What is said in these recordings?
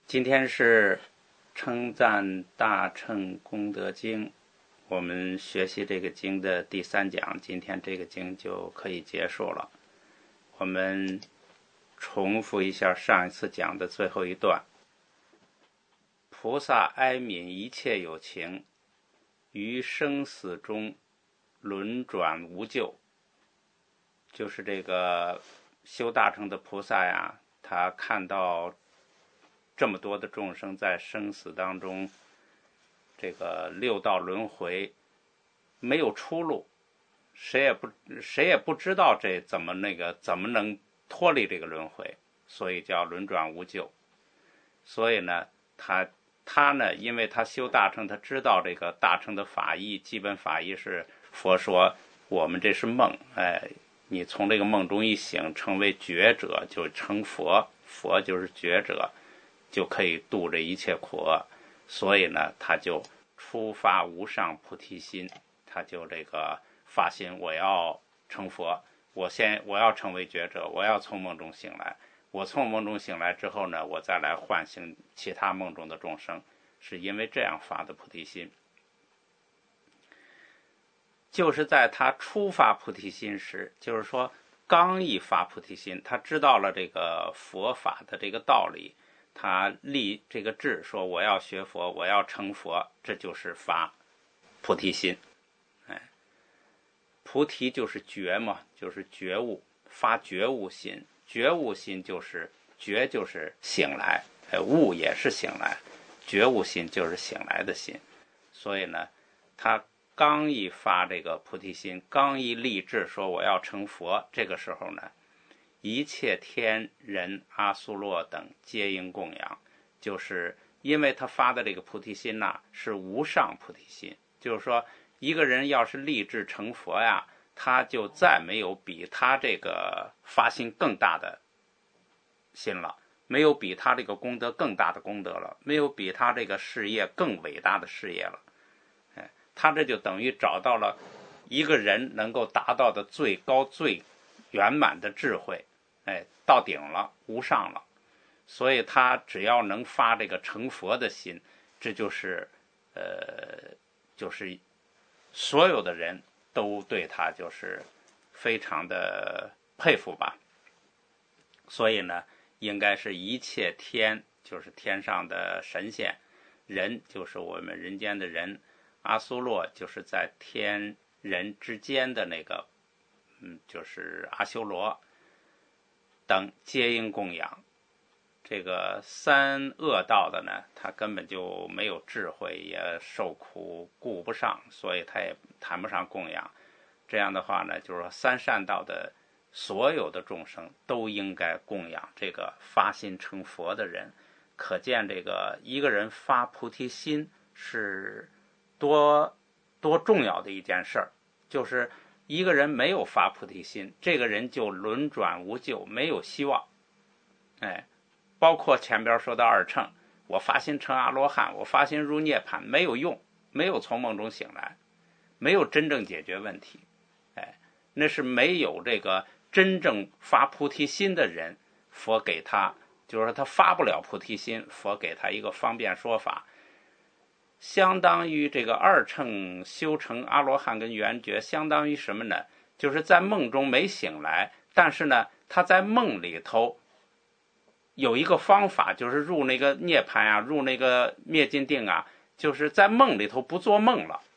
今天是称赞大乘功德经，我们学习这个经的第3讲，今天这个经就可以结束了。我们重复一下上一次讲的最后一段：菩萨哀悯一切有情，于生死中轮转无救。就是这个修大乘的菩萨呀，他看到这么多的众生在生死当中，这个六道轮回没有出路，谁也不知道这怎么能脱离这个轮回，所以叫轮转无救。所以呢，他呢，因为他修大乘，他知道这个大乘的法义，基本法义是佛说我们这是梦，你从这个梦中一醒，成为觉者，就成佛，佛就是觉者，就可以度这一切苦厄。所以呢，他就出发无上菩提心，他就这个发心，我要成佛，我要成为觉者，我要从梦中醒来。我从梦中醒来之后呢，我再来唤醒其他梦中的众生，是因为这样发的菩提心。就是在他初发菩提心时，就是说刚一发菩提心，他知道了这个佛法的这个道理，他立这个志，说我要学佛，我要成佛，这就是发菩提心。菩提就是觉嘛，就是觉悟，发觉悟心。觉悟心就是觉，就是醒来，悟也是醒来，觉悟心就是醒来的心。所以呢，他刚一发这个菩提心，刚一立志说我要成佛，这个时候呢，一切天人阿苏洛等皆应供养。就是因为他发的这个菩提心呐，是无上菩提心，就是说一个人要是立志成佛呀，他就再没有比他这个发心更大的心了，没有比他这个功德更大的功德了，没有比他这个事业更伟大的事业了。他这就等于找到了一个人能够达到的最高最圆满的智慧，到顶了，无上了。所以他只要能发这个成佛的心，这就是所有的人都对他就是非常的佩服吧。所以呢，应该是一切天，就是天上的神仙，人就是我们人间的人，阿苏洛就是在天人之间的那个就是阿修罗等皆应供养。这个三恶道的呢，他根本就没有智慧，也受苦顾不上，所以他也谈不上供养。这样的话呢，就是说三善道的所有的众生都应该供养这个发心成佛的人。可见这个一个人发菩提心是多重要的一件事儿。就是一个人没有发菩提心，这个人就轮转无救，没有希望。包括前边说的二乘，我发心成阿罗汉，我发心入涅槃，没有用，没有从梦中醒来，没有真正解决问题。那是没有这个真正发菩提心的人，佛给他，就是说他发不了菩提心，佛给他一个方便说法，相当于这个二乘修成阿罗汉跟圆觉，相当于什么呢？就是在梦中没醒来，但是呢，他在梦里头有一个方法，就是入那个涅槃啊，入那个灭尽定啊，就是在梦里头不做梦了。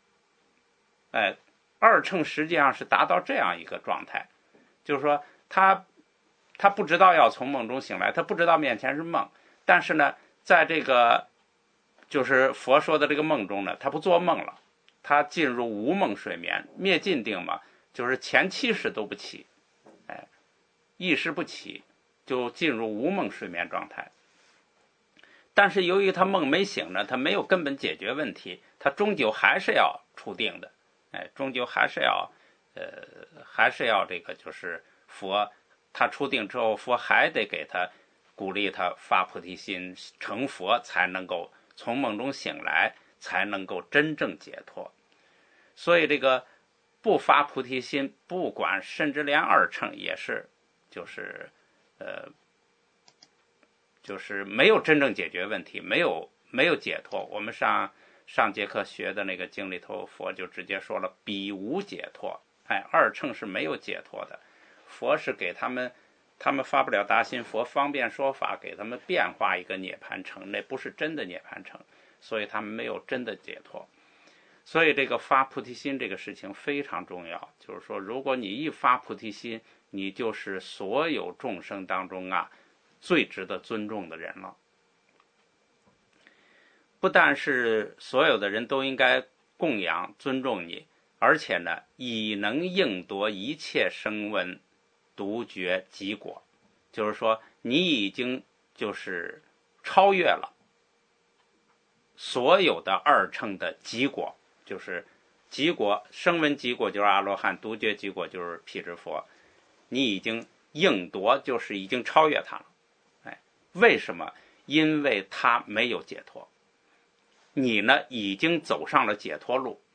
二乘实际上是达到这样一个状态，就是说他不知道要从梦中醒来，他不知道面前是梦，但是呢，在这个就是佛说的这个梦中呢，他不做梦了，他进入无梦睡眠，灭尽定嘛，就是前七识都不起，意识不起，就进入无梦睡眠状态。但是由于他梦没醒呢，他没有根本解决问题，他终究还是要出定的。终究还是要这个就是佛，他出定之后，佛还得给他鼓励他发菩提心，成佛才能够从梦中醒来，才能够真正解脱。所以这个不发菩提心，不管甚至连二乘也是，就是就是没有真正解决问题，没有解脱。我们上节课学的那个经里头，佛就直接说了彼无解脱。二乘是没有解脱的，佛是给他们发不了大心，佛方便说法给他们变化一个涅槃城，那不是真的涅槃城，所以他们没有真的解脱。所以这个发菩提心这个事情非常重要，就是说如果你一发菩提心，你就是所有众生当中最值得尊重的人了。不但是所有的人都应该供养尊重你，而且呢已能应夺一切声闻独觉极果，就是说你已经就是超越了所有的二乘的极果，就是极果，声闻极果就是阿罗汉，独觉极果就是辟支佛，你已经应夺，就是已经超越他了。为什么？因为他没有解脱，你呢已经走上了解脱路，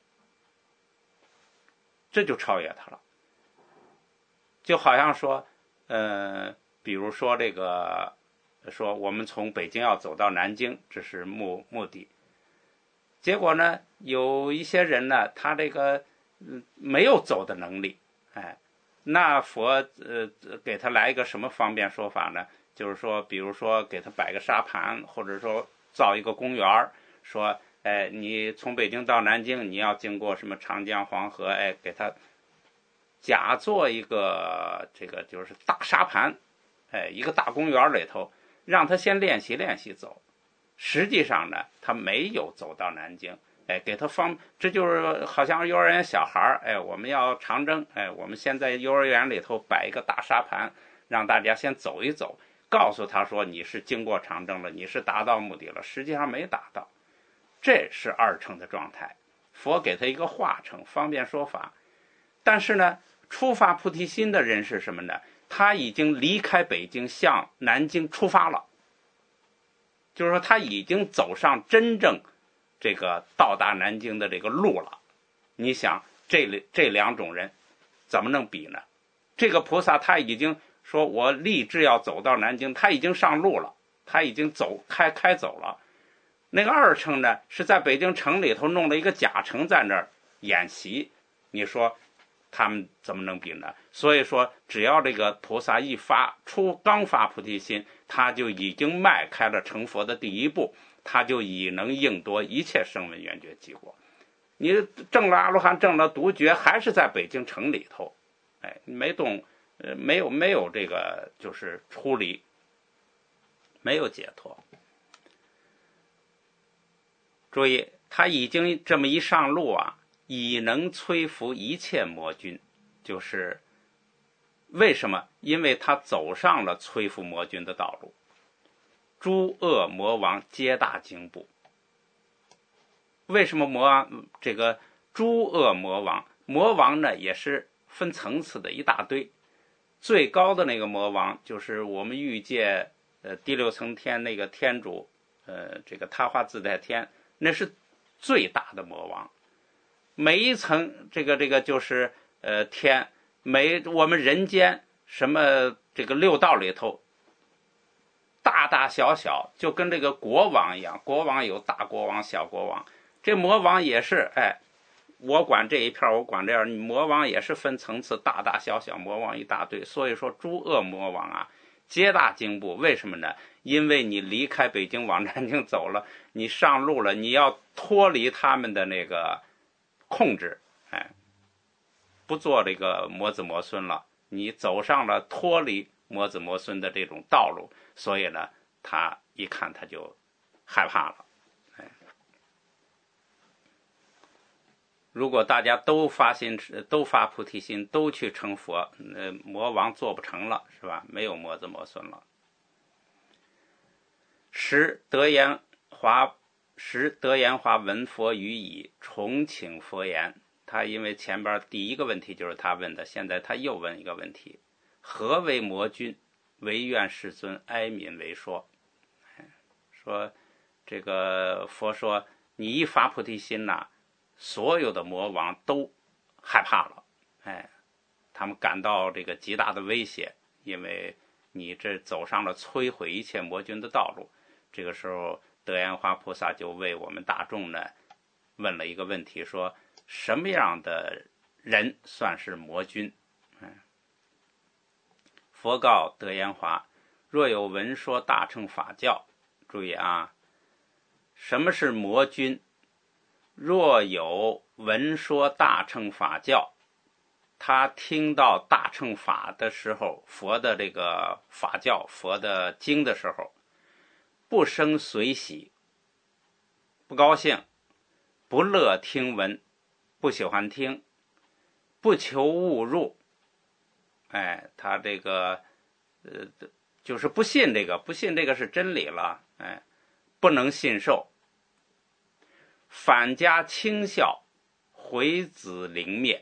这就超越他了。就好像说比如说这个说我们从北京要走到南京，这是目的，结果呢有一些人呢他这个没有走的能力，那佛给他来一个什么方便说法呢？就是说比如说给他摆个沙盘，或者说造一个公园，说你从北京到南京你要经过什么长江黄河，给他假做一个这个就是大沙盘，一个大公园里头，让他先练习走。实际上呢他没有走到南京，给他这就是好像幼儿园小孩，我们要长征，我们先在幼儿园里头摆一个大沙盘，让大家先走一走，告诉他说你是经过长征了，你是达到目的了，实际上没达到。这是二乘的状态，佛给他一个化成方便说法。但是呢初发菩提心的人是什么呢？他已经离开北京向南京出发了，就是说他已经走上真正这个到达南京的这个路了。你想这两种人怎么能比呢？这个菩萨他已经说我立志要走到南京，他已经上路了，他已经开走了。那个二乘呢是在北京城里头弄了一个假城在那儿演习，你说他们怎么能比呢？所以说只要这个菩萨刚发菩提心，他就已经迈开了成佛的第一步，他就已能应夺一切声闻缘觉极果。你证了阿罗汉，证了独觉，还是在北京城里头，没动，没有这个就是出离，没有解脱。注意，他已经这么一上路已能摧伏一切魔君，就是为什么？因为他走上了摧伏魔君的道路。诸恶魔王皆大惊怖。为什么这个诸恶魔王呢也是分层次的一大堆。最高的那个魔王就是我们欲界第六层天那个天主，这个他化自在天，那是最大的魔王。每一层这个就是天，我们人间什么这个六道里头，大大小小就跟这个国王一样，国王有大国王小国王，这魔王也是我管这一片，我管这样，魔王也是分层次，大大小小魔王一大堆。所以说诸恶魔王皆大惊怖。为什么呢？因为你离开北京往南京走了，你上路了，你要脱离他们的那个控制，不做这个魔子魔孙了，你走上了脱离魔子魔孙的这种道路，所以呢他一看他就害怕了。如果大家都发菩提心，都去成佛，魔王做不成了，是吧？没有魔子魔孙了。时德言华闻佛语已，重请佛言。他因为前边第一个问题就是他问的，现在他又问一个问题：何为魔君？唯愿世尊哀悯为说。说这个佛说，你一发菩提心所有的魔王都害怕了，他们感到这个极大的威胁，因为你这走上了摧毁一切魔君的道路。这个时候德颜华菩萨就为我们大众呢问了一个问题，说什么样的人算是魔君？佛告德颜华，若有闻说大乘法教，注意啊，什么是魔君？若有闻说大乘法教，他听到大乘法的时候，佛的这个法教，佛的经的时候，不生随喜，不高兴，不乐听闻，不喜欢听，不求悟入，他这个就是不信这个是真理了，不能信受，反加轻笑，毁子陵灭，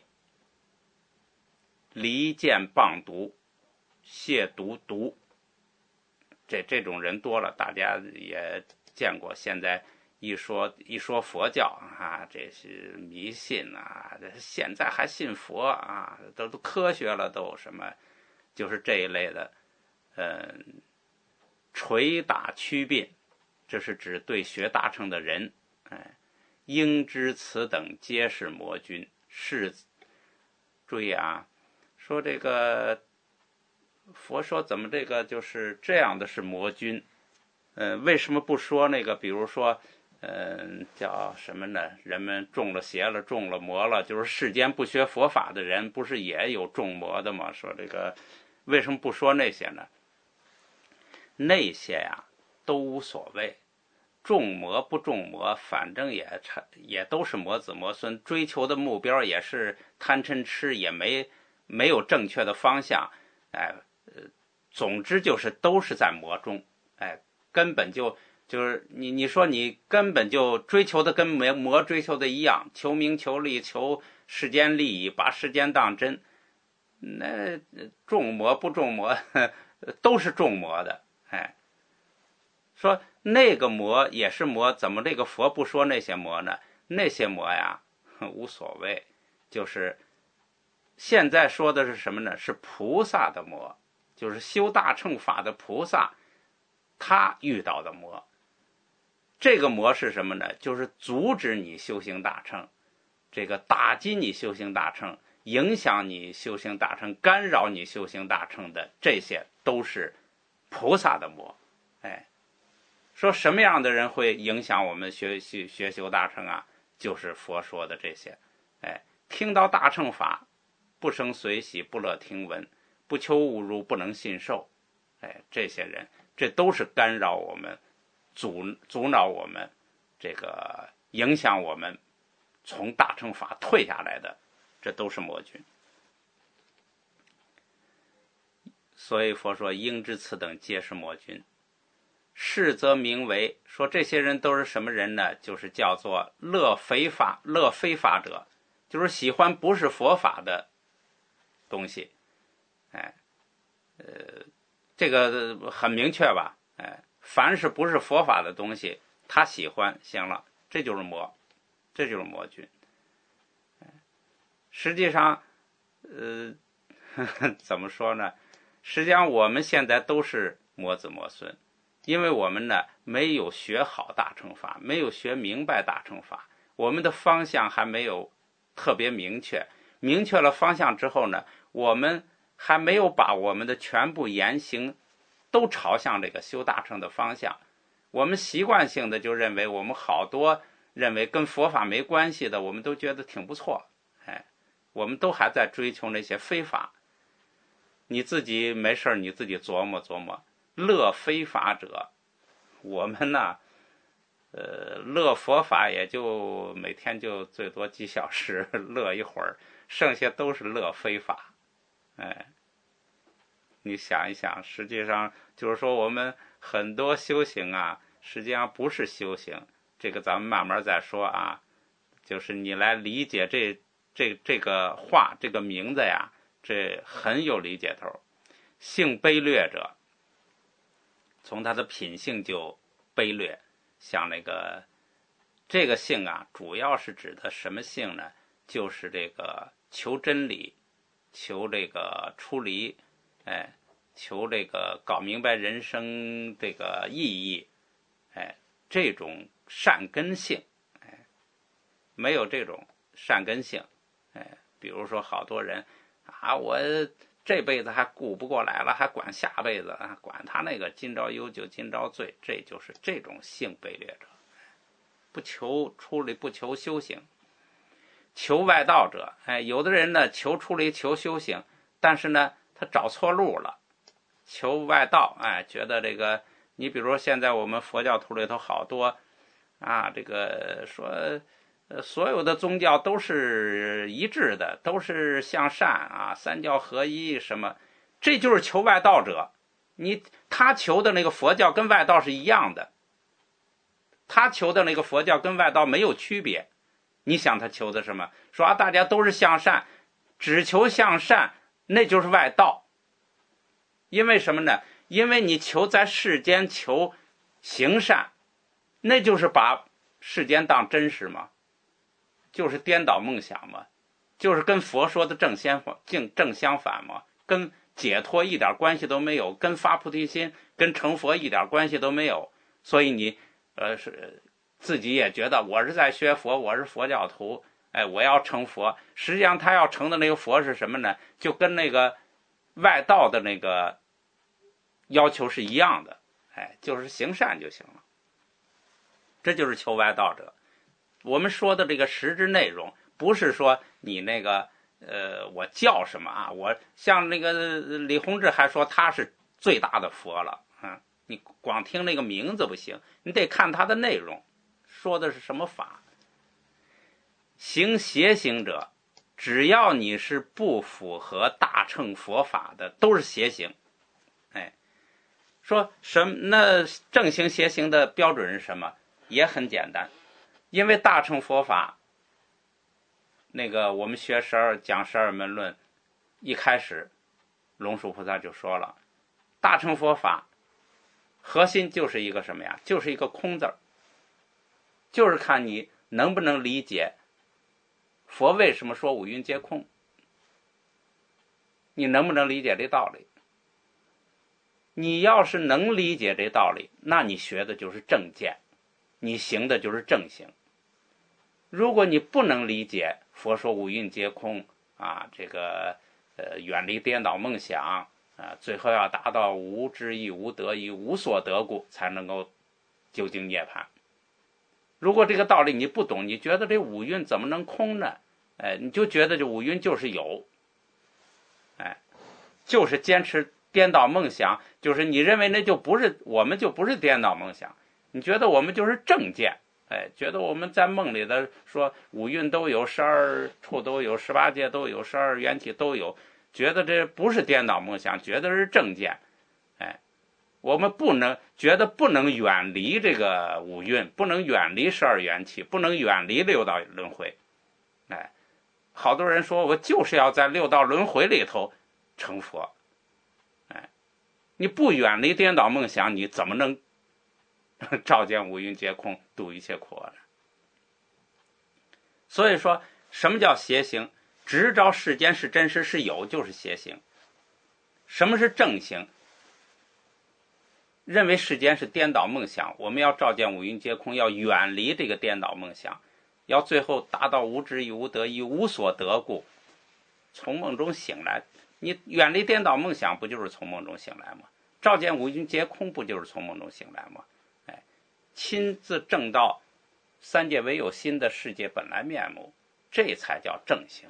离间谤读，亵渎毒。这种人多了，大家也见过。现在一说佛教啊，这是迷信啊，现在还信佛啊，都科学了，都什么，就是这一类的，捶打曲鬓，这是指对学大乘的人，应知此等皆是魔君。是，注意啊，说这个佛说怎么这个就是这样的是魔君，为什么不说那个，比如说，叫什么呢？人们中了邪了，中了魔了，就是世间不学佛法的人，不是也有中魔的吗？说这个为什么不说那些呢？那些呀都无所谓，中魔不中魔，反正也都是魔子魔孙，追求的目标也是贪嗔痴，也没有正确的方向，总之就是都是在魔中，根本就是你说你根本就追求的跟魔追求的一样，求名求利，求世间利益，把世间当真，那中魔不中魔都是中魔的。说那个魔也是魔，怎么这个佛不说那些魔呢？那些魔呀无所谓，就是现在说的是什么呢？是菩萨的魔，就是修大乘法的菩萨他遇到的魔。这个魔是什么呢？就是阻止你修行大乘，这个打击你修行大乘，影响你修行大乘，干扰你修行大乘的，这些都是菩萨的魔。说什么样的人会影响我们学修大乘啊？就是佛说的这些，听到大乘法，不生随喜，不乐听闻，不求悟入，不能信受，这些人，这都是干扰我们，阻挠我们，这个影响我们从大乘法退下来的，这都是魔君。所以佛说应知此等皆是魔君。是则名为，说这些人都是什么人呢？就是叫做乐非法者，就是喜欢不是佛法的东西。这个很明确吧？凡是不是佛法的东西，他喜欢，行了，这就是魔，这就是魔君。实际上，怎么说呢？实际上我们现在都是魔子魔孙。因为我们呢没有学好大乘法，没有学明白大乘法，我们的方向还没有特别明确。明确了方向之后呢，我们还没有把我们的全部言行都朝向这个修大乘的方向。我们习惯性的就认为，我们好多认为跟佛法没关系的，我们都觉得挺不错。我们都还在追求那些非法。你自己没事你自己琢磨琢磨。乐非法者，我们呢，乐佛法也就每天就最多几小时，乐一会儿，剩下都是乐非法。你想一想，实际上就是说我们很多修行啊，实际上不是修行，这个咱们慢慢再说啊。就是你来理解这个话，这个名字呀，这很有理解头。性卑劣者。从他的品性就卑劣，像这个性啊，主要是指的什么性呢？就是这个求真理，求这个出离， 求这个搞明白人生这个意义，这种善根性，没有这种善根性，比如说好多人啊，我这辈子还顾不过来了，还管下辈子啊，管他那个今朝有酒今朝醉，这就是这种性卑劣者，不求出离，不求修行，求外道者，有的人呢求出离求修行，但是呢他找错路了，求外道，觉得这个，你比如说现在我们佛教徒里头好多啊，这个说所有的宗教都是一致的，都是向善啊，三教合一什么，这就是求外道者。他求的那个佛教跟外道是一样的，他求的那个佛教跟外道没有区别。你想他求的什么？说啊，大家都是向善，只求向善，那就是外道。因为什么呢？因为你求在世间求行善，那就是把世间当真实嘛，就是颠倒梦想嘛，就是跟佛说的正相反嘛，跟解脱一点关系都没有，跟发菩提心跟成佛一点关系都没有。所以你是自己也觉得我是在学佛，我是佛教徒，我要成佛。实际上他要成的那个佛是什么呢？就跟那个外道的那个要求是一样的，就是行善就行了。这就是求外道者。我们说的这个实质内容，不是说你那个我叫什么啊？我像那个李洪志还说他是最大的佛了，你光听那个名字不行，你得看他的内容，说的是什么法。行邪行者，只要你是不符合大乘佛法的，都是邪行。说那正行邪行的标准是什么？也很简单，因为大乘佛法，那个我们学讲十二门论，一开始龙树菩萨就说了，大乘佛法核心就是一个什么呀？就是一个空字，就是看你能不能理解佛为什么说五蕴皆空，你能不能理解这道理？你要是能理解这道理，那你学的就是正见，你行的就是正行。如果你不能理解佛说五蕴皆空啊，这个远离颠倒梦想啊，最后要达到无知意、无得意、无所得故，才能够究竟涅槃。如果这个道理你不懂，你觉得这五蕴怎么能空呢？你就觉得这五蕴就是有，就是坚持颠倒梦想，就是你认为那就不是，我们就不是颠倒梦想，你觉得我们就是正见，觉得我们在梦里的说五蕴都有，12处都有，18界都有，12缘起都有，觉得这不是颠倒梦想，觉得是正见，我们觉得不能远离这个五蕴，不能远离12缘起，不能远离六道轮回，好多人说我就是要在六道轮回里头成佛，你不远离颠倒梦想，你怎么能照见五蕴皆空，度一切苦厄呢？所以说，什么叫邪行？执着世间是真实是有，就是邪行。什么是正行？认为世间是颠倒梦想，我们要照见五蕴皆空，要远离这个颠倒梦想，要最后达到无知意、无得意、无所得故，从梦中醒来。你远离颠倒梦想，不就是从梦中醒来吗？照见五蕴皆空，不就是从梦中醒来吗？亲自证到三界唯有心的世界本来面目，这才叫正行。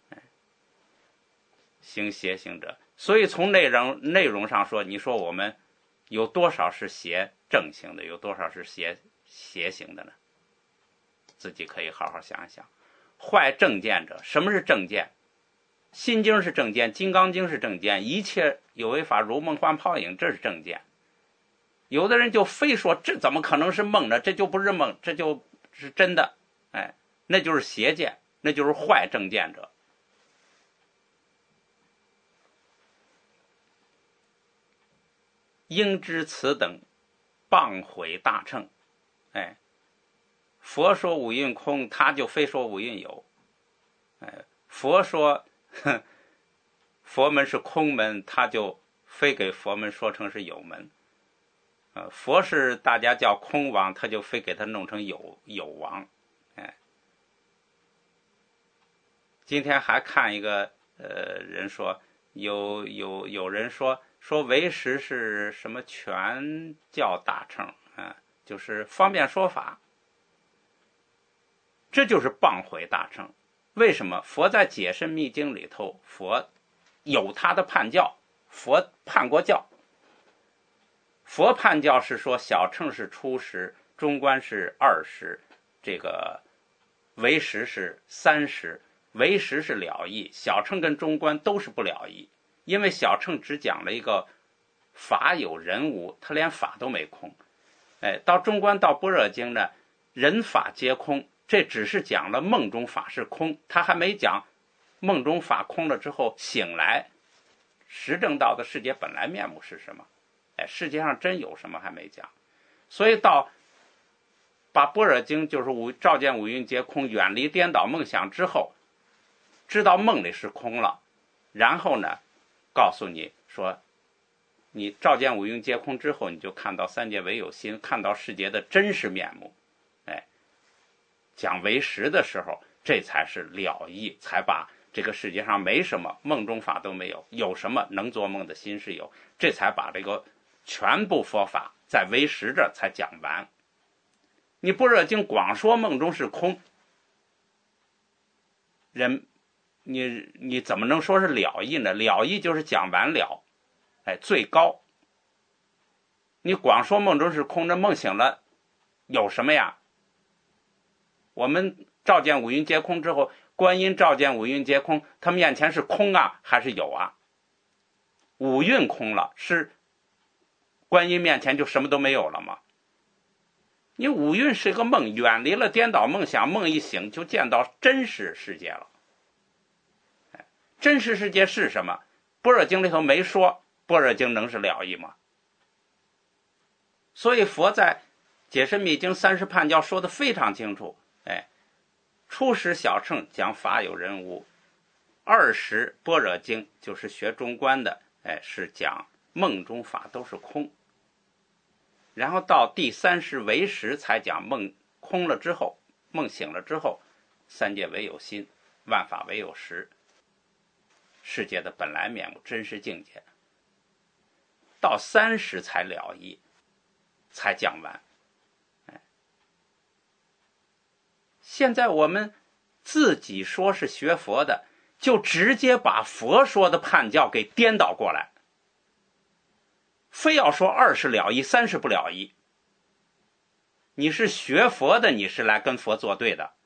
行邪行者，所以从内容上说，你说我们有多少是邪正行的，有多少是邪行的呢？自己可以好好想一想。坏正见者，什么是正见？心经是正见，金刚经是正见，一切有为法如梦幻泡影，这是正见。有的人就非说这怎么可能是梦呢？这就不是梦，这就是真的，那就是邪见，那就是坏正见者。应知此等谤毁大乘，佛说五蕴空，他就非说五蕴有，佛说佛门是空门，他就非给佛门说成是有门。佛是大家叫空王，他就非给他弄成有王。今天还看一个人说，有人说唯识是什么全教大乘就是方便说法，这就是谤毁大乘。为什么？佛在解深密经里头，佛有他的判教，佛判过教。佛判教是说小乘是初识，中观是二识，这个唯识是三识。唯识是了义，小乘跟中观都是不了义，因为小乘只讲了一个法有人无，他连法都没空。到中观到般若经呢，人法皆空，这只是讲了梦中法是空，他还没讲梦中法空了之后醒来实证到的世界本来面目是什么。世界上真有什么还没讲。所以到把般若经就是照见五蕴皆空，远离颠倒梦想之后，知道梦里是空了，然后呢告诉你说，你照见五蕴皆空之后，你就看到三界唯有心，看到世界的真实面目。讲唯识的时候，这才是了义，才把这个世界上没什么，梦中法都没有，有什么能做梦的心是有，这才把这个全部佛法在唯识这才讲完。你般若经光说梦中是空，人你怎么能说是了义呢？了义就是讲完了，最高。你光说梦中是空，这梦醒了有什么呀？我们照见五蕴皆空之后，观音照见五蕴皆空，他面前是空啊还是有啊？五蕴空了，是观音面前就什么都没有了吗？你五蕴是个梦，远离了颠倒梦想，梦一醒就见到真实世界了。真实世界是什么？般若经里头没说，般若经能是了义吗？所以佛在解深密经30判教说的非常清楚。初识小乘讲法有人无，二识般若经就是学中观的，是讲梦中法都是空。然后到第三识唯识才讲梦空了之后，梦醒了之后，三界唯有心，万法唯有实，世界的本来面目，真实境界。到三识才了义，才讲完。现在我们自己说是学佛的，就直接把佛说的判教给颠倒过来，非要说二是了义，三是不了义。你是学佛的，你是来跟佛作对的，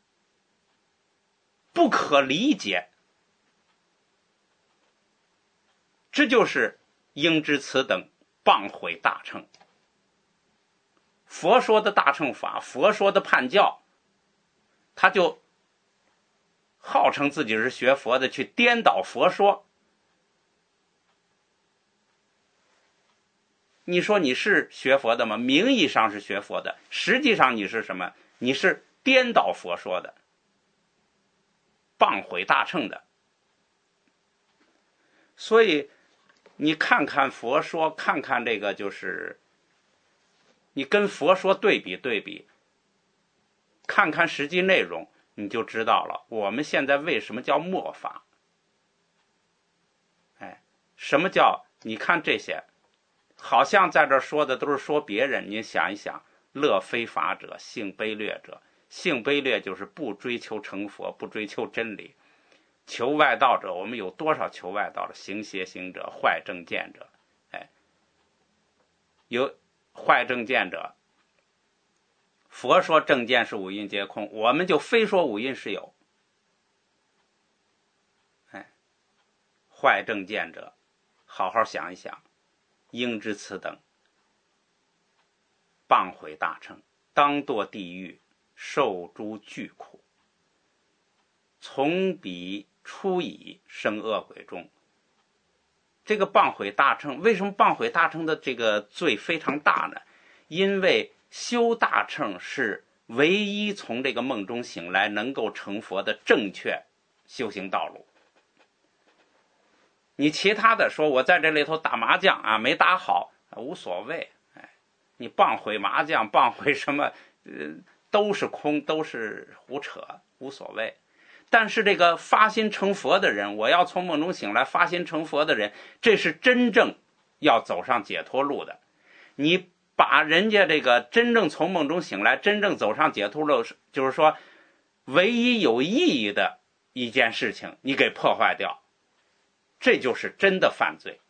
不可理解。这就是应知此等谤毁大乘。佛说的大乘法，佛说的判教，他就号称自己是学佛的，去颠倒佛说。你说你是学佛的吗？名义上是学佛的，实际上你是什么？你是颠倒佛说的，谤毁大乘的。所以你看看佛说，看看这个，就是你跟佛说对比，看看实际内容，你就知道了我们现在为什么叫末法。什么叫你看这些好像在这说的都是说别人，你想一想，乐非法者，性卑劣者。性卑劣就是不追求成佛，不追求真理。求外道者，我们有多少求外道的？行邪行者，坏正见者。有坏正见者，佛说正见是五蕴皆空，我们就非说五蕴是有。坏正见者，好好想一想，应知此等谤毁大乘，当堕地狱，受诸巨苦，从彼出矣，生恶鬼中。这个谤毁大乘，为什么谤毁大乘的这个罪非常大呢？因为修大乘是唯一从这个梦中醒来能够成佛的正确修行道路。 你其他的说我在这里头打麻将啊没打好无所谓，你棒会麻将棒会什么都是空，都是胡扯，无所谓。但是这个发心成佛的人，我要从梦中醒来发心成佛的人，这是真正要走上解脱路的。你把人家这个真正从梦中醒来真正走上解脱路，就是说唯一有意义的一件事情你给破坏掉，这就是真的犯罪。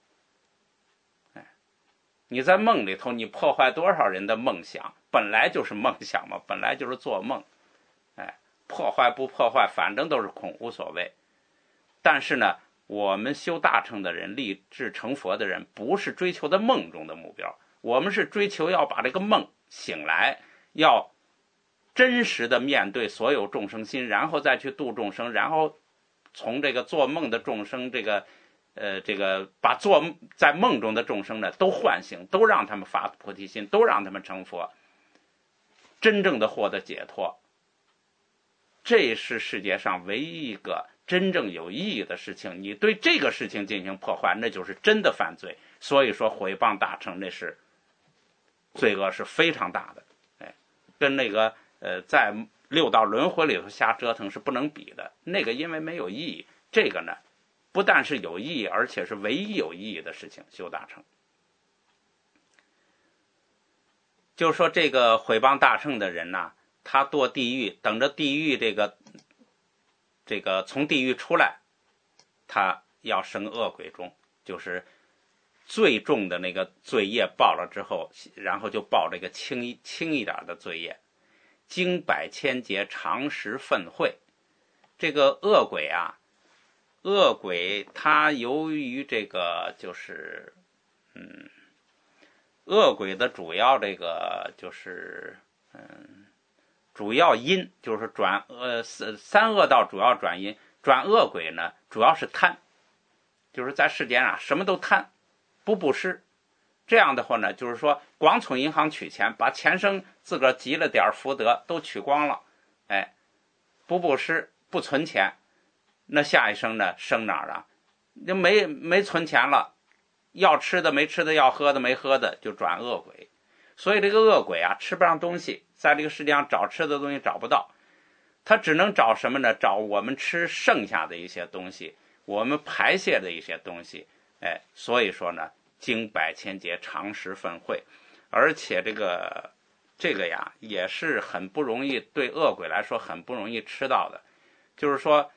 你在梦里头你破坏多少人的梦想，本来就是梦想嘛，本来就是做梦，破坏不破坏反正都是空，无所谓。但是呢，我们修大乘的人，立志成佛的人，不是追求的梦中的目标，我们是追求要把这个梦醒来，要真实的面对所有众生心，然后再去度众生，然后从这个做梦的众生这个把做在梦中的众生呢都唤醒，都让他们发菩提心，都让他们成佛，真正的获得解脱。这是世界上唯一一个真正有意义的事情，你对这个事情进行破坏，那就是真的犯罪。所以说毁谤大乘，那是罪恶是非常大的，跟那个在六道轮回里头瞎折腾是不能比的。那个因为没有意义，这个呢不但是有意义，而且是唯一有意义的事情，修大乘。就是说这个毁谤大乘的人呢，他堕地狱，等着地狱这个从地狱出来，他要生恶鬼中，就是最重的那个罪业报了之后，然后就报这个轻一点的罪业。经百千劫，常时愤恚。这个恶鬼啊，恶鬼他由于这个就是恶鬼的主要这个就是主要因就是三恶道主要转因，转恶鬼呢主要是贪，就是在世间啊什么都贪，不布施。这样的话呢，就是说光从银行取钱，把前生自个儿积了点福德都取光了，不布施不存钱，那下一生呢生哪儿啊？就没存钱了，要吃的没吃的，要喝的没喝的，就转恶鬼。所以这个恶鬼啊，吃不上东西，在这个世界上找吃的东西找不到，他只能找什么呢？找我们吃剩下的一些东西，我们排泄的一些东西。所以说呢，经百千劫，常时愤恚。而且这个呀，也是很不容易，对恶鬼来说很不容易吃到的。就是说，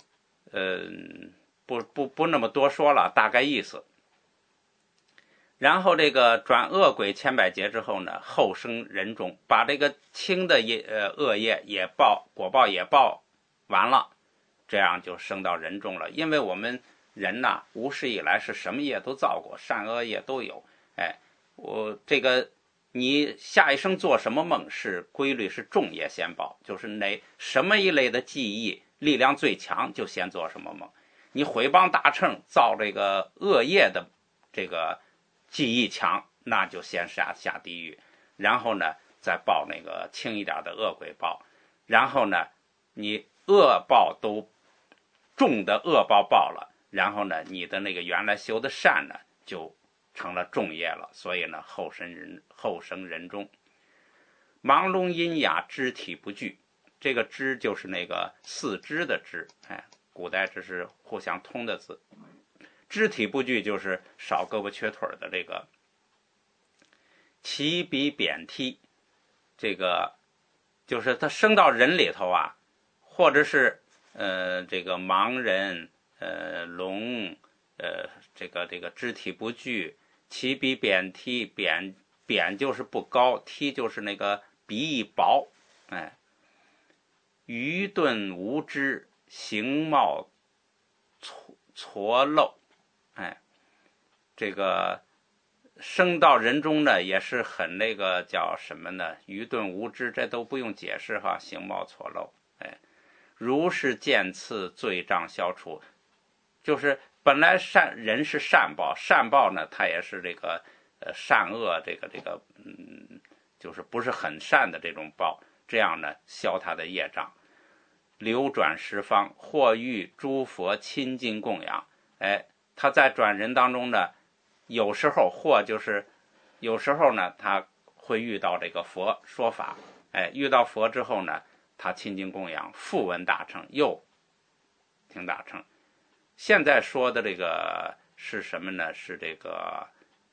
不那么多说了，大概意思。然后这个转恶鬼千百劫之后呢，后生人中，把这个轻的恶业也报，果报也报完了，这样就升到人中了。因为我们人呐，无始以来是什么业都造过，善恶业都有。我这个你下一生做什么梦是规律，是重业先报，就是什么一类的记忆力量最强，就先做什么梦。你毁谤大乘，造这个恶业的这个记忆强，那就先下地狱，然后呢再报那个轻一点的恶鬼报，然后呢你恶报都重的恶报报了，然后呢你的那个原来修的善呢就成了重业了，所以呢后生人中。盲聋喑哑，肢体不具，这个肢就是那个四肢的肢，古代这是互相通的字。肢体不具就是少胳膊缺腿的这个。其鼻扁踢，这个就是他生到人里头啊，或者是这个盲人聋这个肢体不具。其鼻扁踢，扁就是不高，踢就是那个鼻翼薄，愚钝无知，形貌错漏，这个生到人中呢也是很那个叫什么呢？愚钝无知，这都不用解释哈，形貌错漏。如是渐次罪障消除，就是本来人是善报，善报呢它也是这个善恶这个就是不是很善的这种报，这样呢消他的业障。流转十方，或遇诸佛亲近供养， 他在转人当中呢，有时候呢，他会遇到这个佛说法，遇到佛之后呢，他亲近供养，复闻大乘，又听大乘。现在说的这个是什么呢？是这个，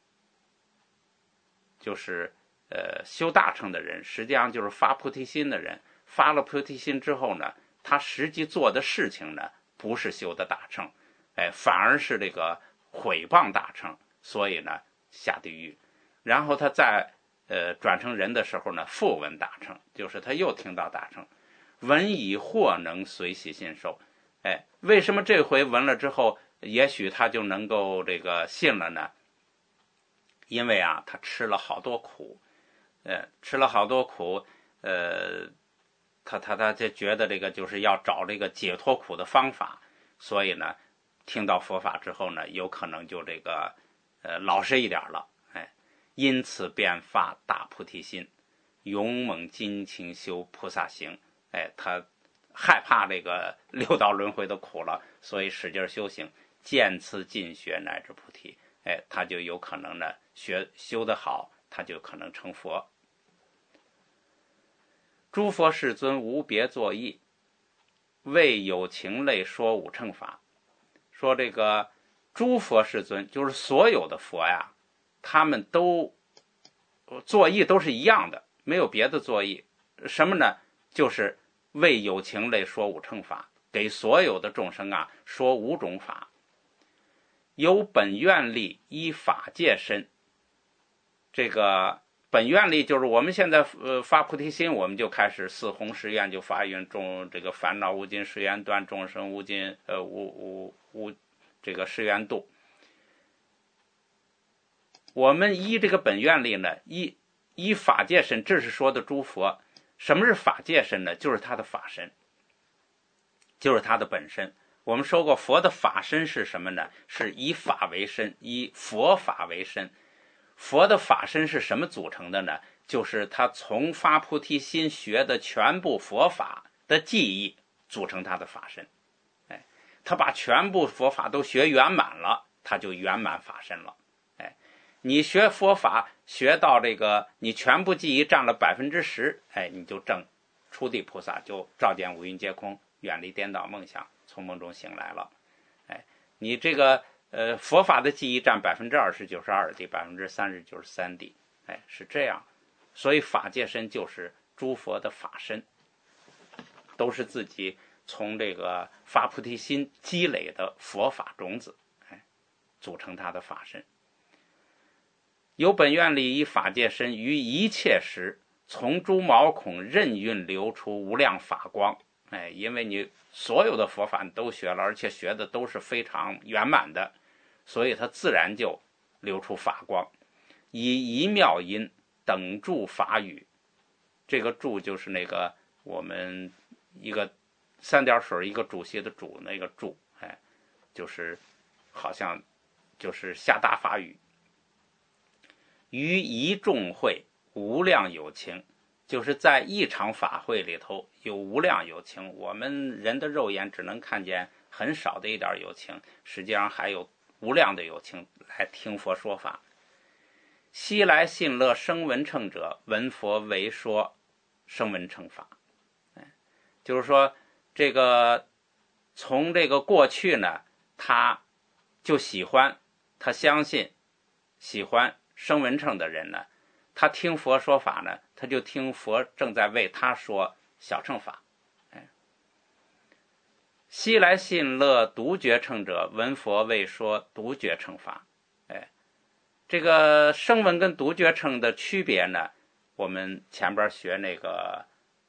就是修大乘的人，实际上就是发菩提心的人。发了菩提心之后呢，他实际做的事情呢，不是修的大乘，反而是这个毁谤大乘，所以呢下地狱。然后他在转成人的时候呢，复闻大乘，就是他又听到大乘，闻以或能随喜信受。为什么这回闻了之后，也许他就能够这个信了呢？因为啊，他吃了好多苦，他就觉得这个就是要找这个解脱苦的方法，所以呢，听到佛法之后呢，有可能就这个老实一点了，因此便发大菩提心，勇猛精勤修菩萨行，他害怕这个六道轮回的苦了，所以使劲修行，渐次尽学乃至菩提，他就有可能呢修得好，他就可能成佛。诸佛世尊无别作意，为有情类说五乘法。说这个诸佛世尊就是所有的佛呀，他们都作意都是一样的，没有别的作意。什么呢？就是为有情类说五乘法，给所有的众生啊说五种法。有本愿力，依法界身。这个本愿力就是我们现在发菩提心，我们就开始四弘誓愿，就发愿这个烦恼无尽誓愿断，众生无尽这个誓愿度。我们依这个本愿力呢，依法界身，这是说的诸佛。什么是法界身呢？就是他的法身，就是他的本身。我们说过，佛的法身是什么呢？是以法为身，以佛法为身。佛的法身是什么组成的呢？就是他从发菩提心学的全部佛法的记忆组成他的法身。他把全部佛法都学圆满了，他就圆满法身了。你学佛法学到这个，你全部记忆占了10%，你就证初地菩萨，就照见五蕴皆空，远离颠倒梦想，从梦中醒来了。你这个佛法的记忆占20%就是二地，30%就是三地，是这样。所以法界身就是诸佛的法身，都是自己从这个发菩提心积累的佛法种子，组成他的法身。有本愿力，以法界身，于一切时从诸毛孔任运流出无量法光。因为你所有的佛法你都学了，而且学的都是非常圆满的，所以它自然就流出法光。以一妙音等住法语，这个住就是那个我们一个三点水一个主席的主，那个住，就是好像就是下大法语。于一众会无量有情，就是在一场法会里头有无量有情，我们人的肉眼只能看见很少的一点有情，实际上还有无量的有情来听佛说法。昔来信乐声闻乘者，闻佛为说声闻乘法。就是说这个从这个过去呢，他就他相信喜欢声闻乘的人呢，他听佛说法呢，他就听佛正在为他说小乘法。昔来信乐独觉乘者，闻佛为说独觉乘法。这个声闻跟独觉乘的区别呢，我们前边学那个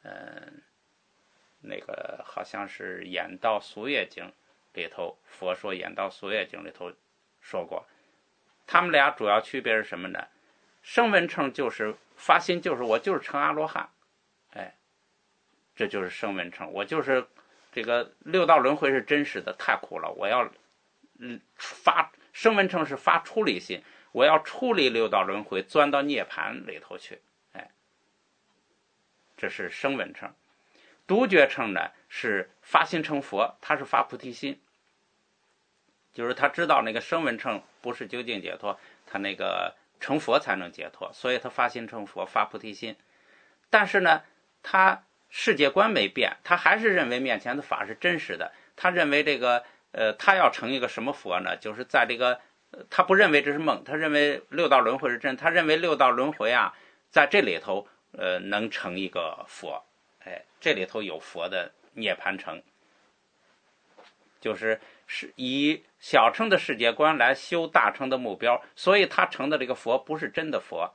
好像是演道俗业经里头，佛说演道俗业经里头说过，他们俩主要区别是什么呢？声闻乘就是发心，就是我就是成阿罗汉，这就是声闻乘，我就是这个六道轮回是真实的，太苦了，我要声闻乘是发出离心，我要出离六道轮回，钻到涅槃里头去，这是声闻乘。独觉乘呢是发心成佛，他是发菩提心， 就是他知道那个声闻乘不是究竟解脱，他那个成佛才能解脱，所以他发心成佛，发菩提心。但是呢，他世界观没变，他还是认为面前的法是真实的。他认为这个他要成一个什么佛呢？就是在这个他不认为这是梦，他认为六道轮回是真，他认为六道轮回啊，在这里头能成一个佛，这里头有佛的涅槃城，就是以小乘的世界观来修大乘的目标，所以他成的这个佛不是真的佛，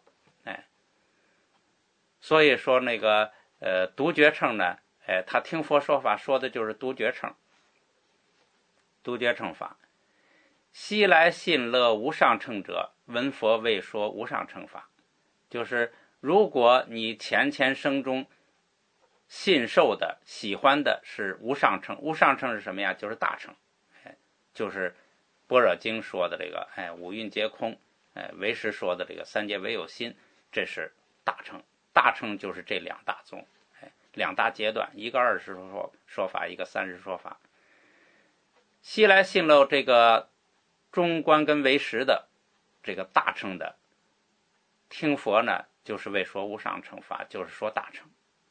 所以说那个独觉乘呢，他听佛说法说的就是独觉乘，独觉乘法。昔来信乐无上乘者，闻佛未说无上乘法。就是如果你前生中信受的喜欢的是无上乘，无上乘是什么呀？就是大乘，就是般若经说的这个五蕴皆空，唯识说的这个三界唯有心，这是大乘。大乘就是这两大宗，两大阶段，一个20说法，一个30说法。昔来信乐这个中观跟唯识的这个大乘的听佛呢，就是为说无上乘法，就是说大乘。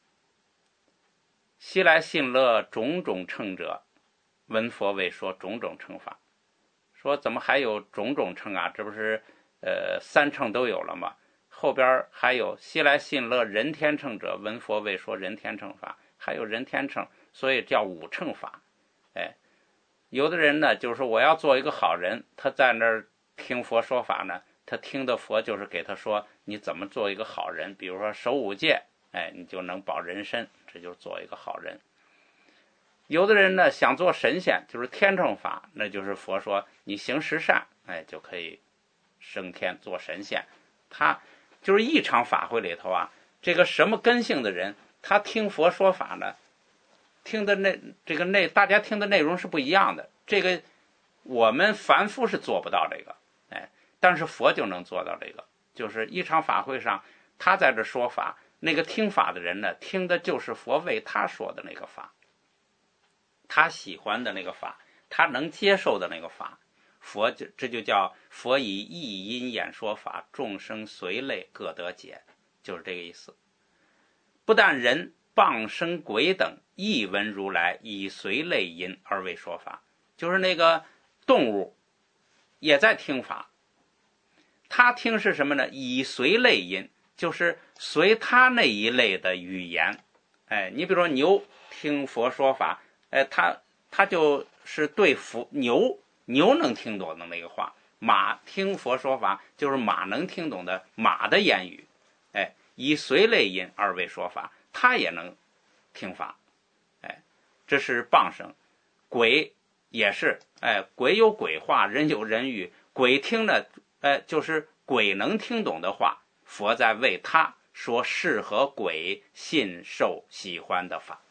昔来信乐种种乘者，闻佛为说种种乘法。说怎么还有种种乘啊？这不是三乘都有了吗？后边还有昔来信乐人天乘者，闻佛为说人天乘法，还有人天乘，所以叫五乘法。有的人呢，就是说我要做一个好人，他在那儿听佛说法呢，他听的佛就是给他说你怎么做一个好人，比如说守5戒，你就能保人身，这就是做一个好人。有的人呢想做神仙，就是天乘法，那就是佛说你行十善，就可以升天做神仙。他就是一场法会里头啊，这个什么根性的人，他听佛说法呢，听的大家听的内容是不一样的。这个我们凡夫是做不到这个，但是佛就能做到这个。就是一场法会上，他在这说法，那个听法的人呢，听的就是佛为他说的那个法，他喜欢的那个法，他能接受的那个法。这就叫佛以意音演说法，众生随类各得解，就是这个意思。不但人、傍生、鬼等亦闻如来以随类音而为说法，就是那个动物也在听法。他听是什么呢？以随类音，就是随他那一类的语言。你比如说牛听佛说法，他就是对佛牛能听懂的那个话。马听佛说法，就是马能听懂的马的言语。以随类音而为说法，他也能听法。这是傍生。鬼也是，鬼有鬼话，人有人语。鬼听的，就是鬼能听懂的话，佛在为他说适合鬼信受喜欢的法。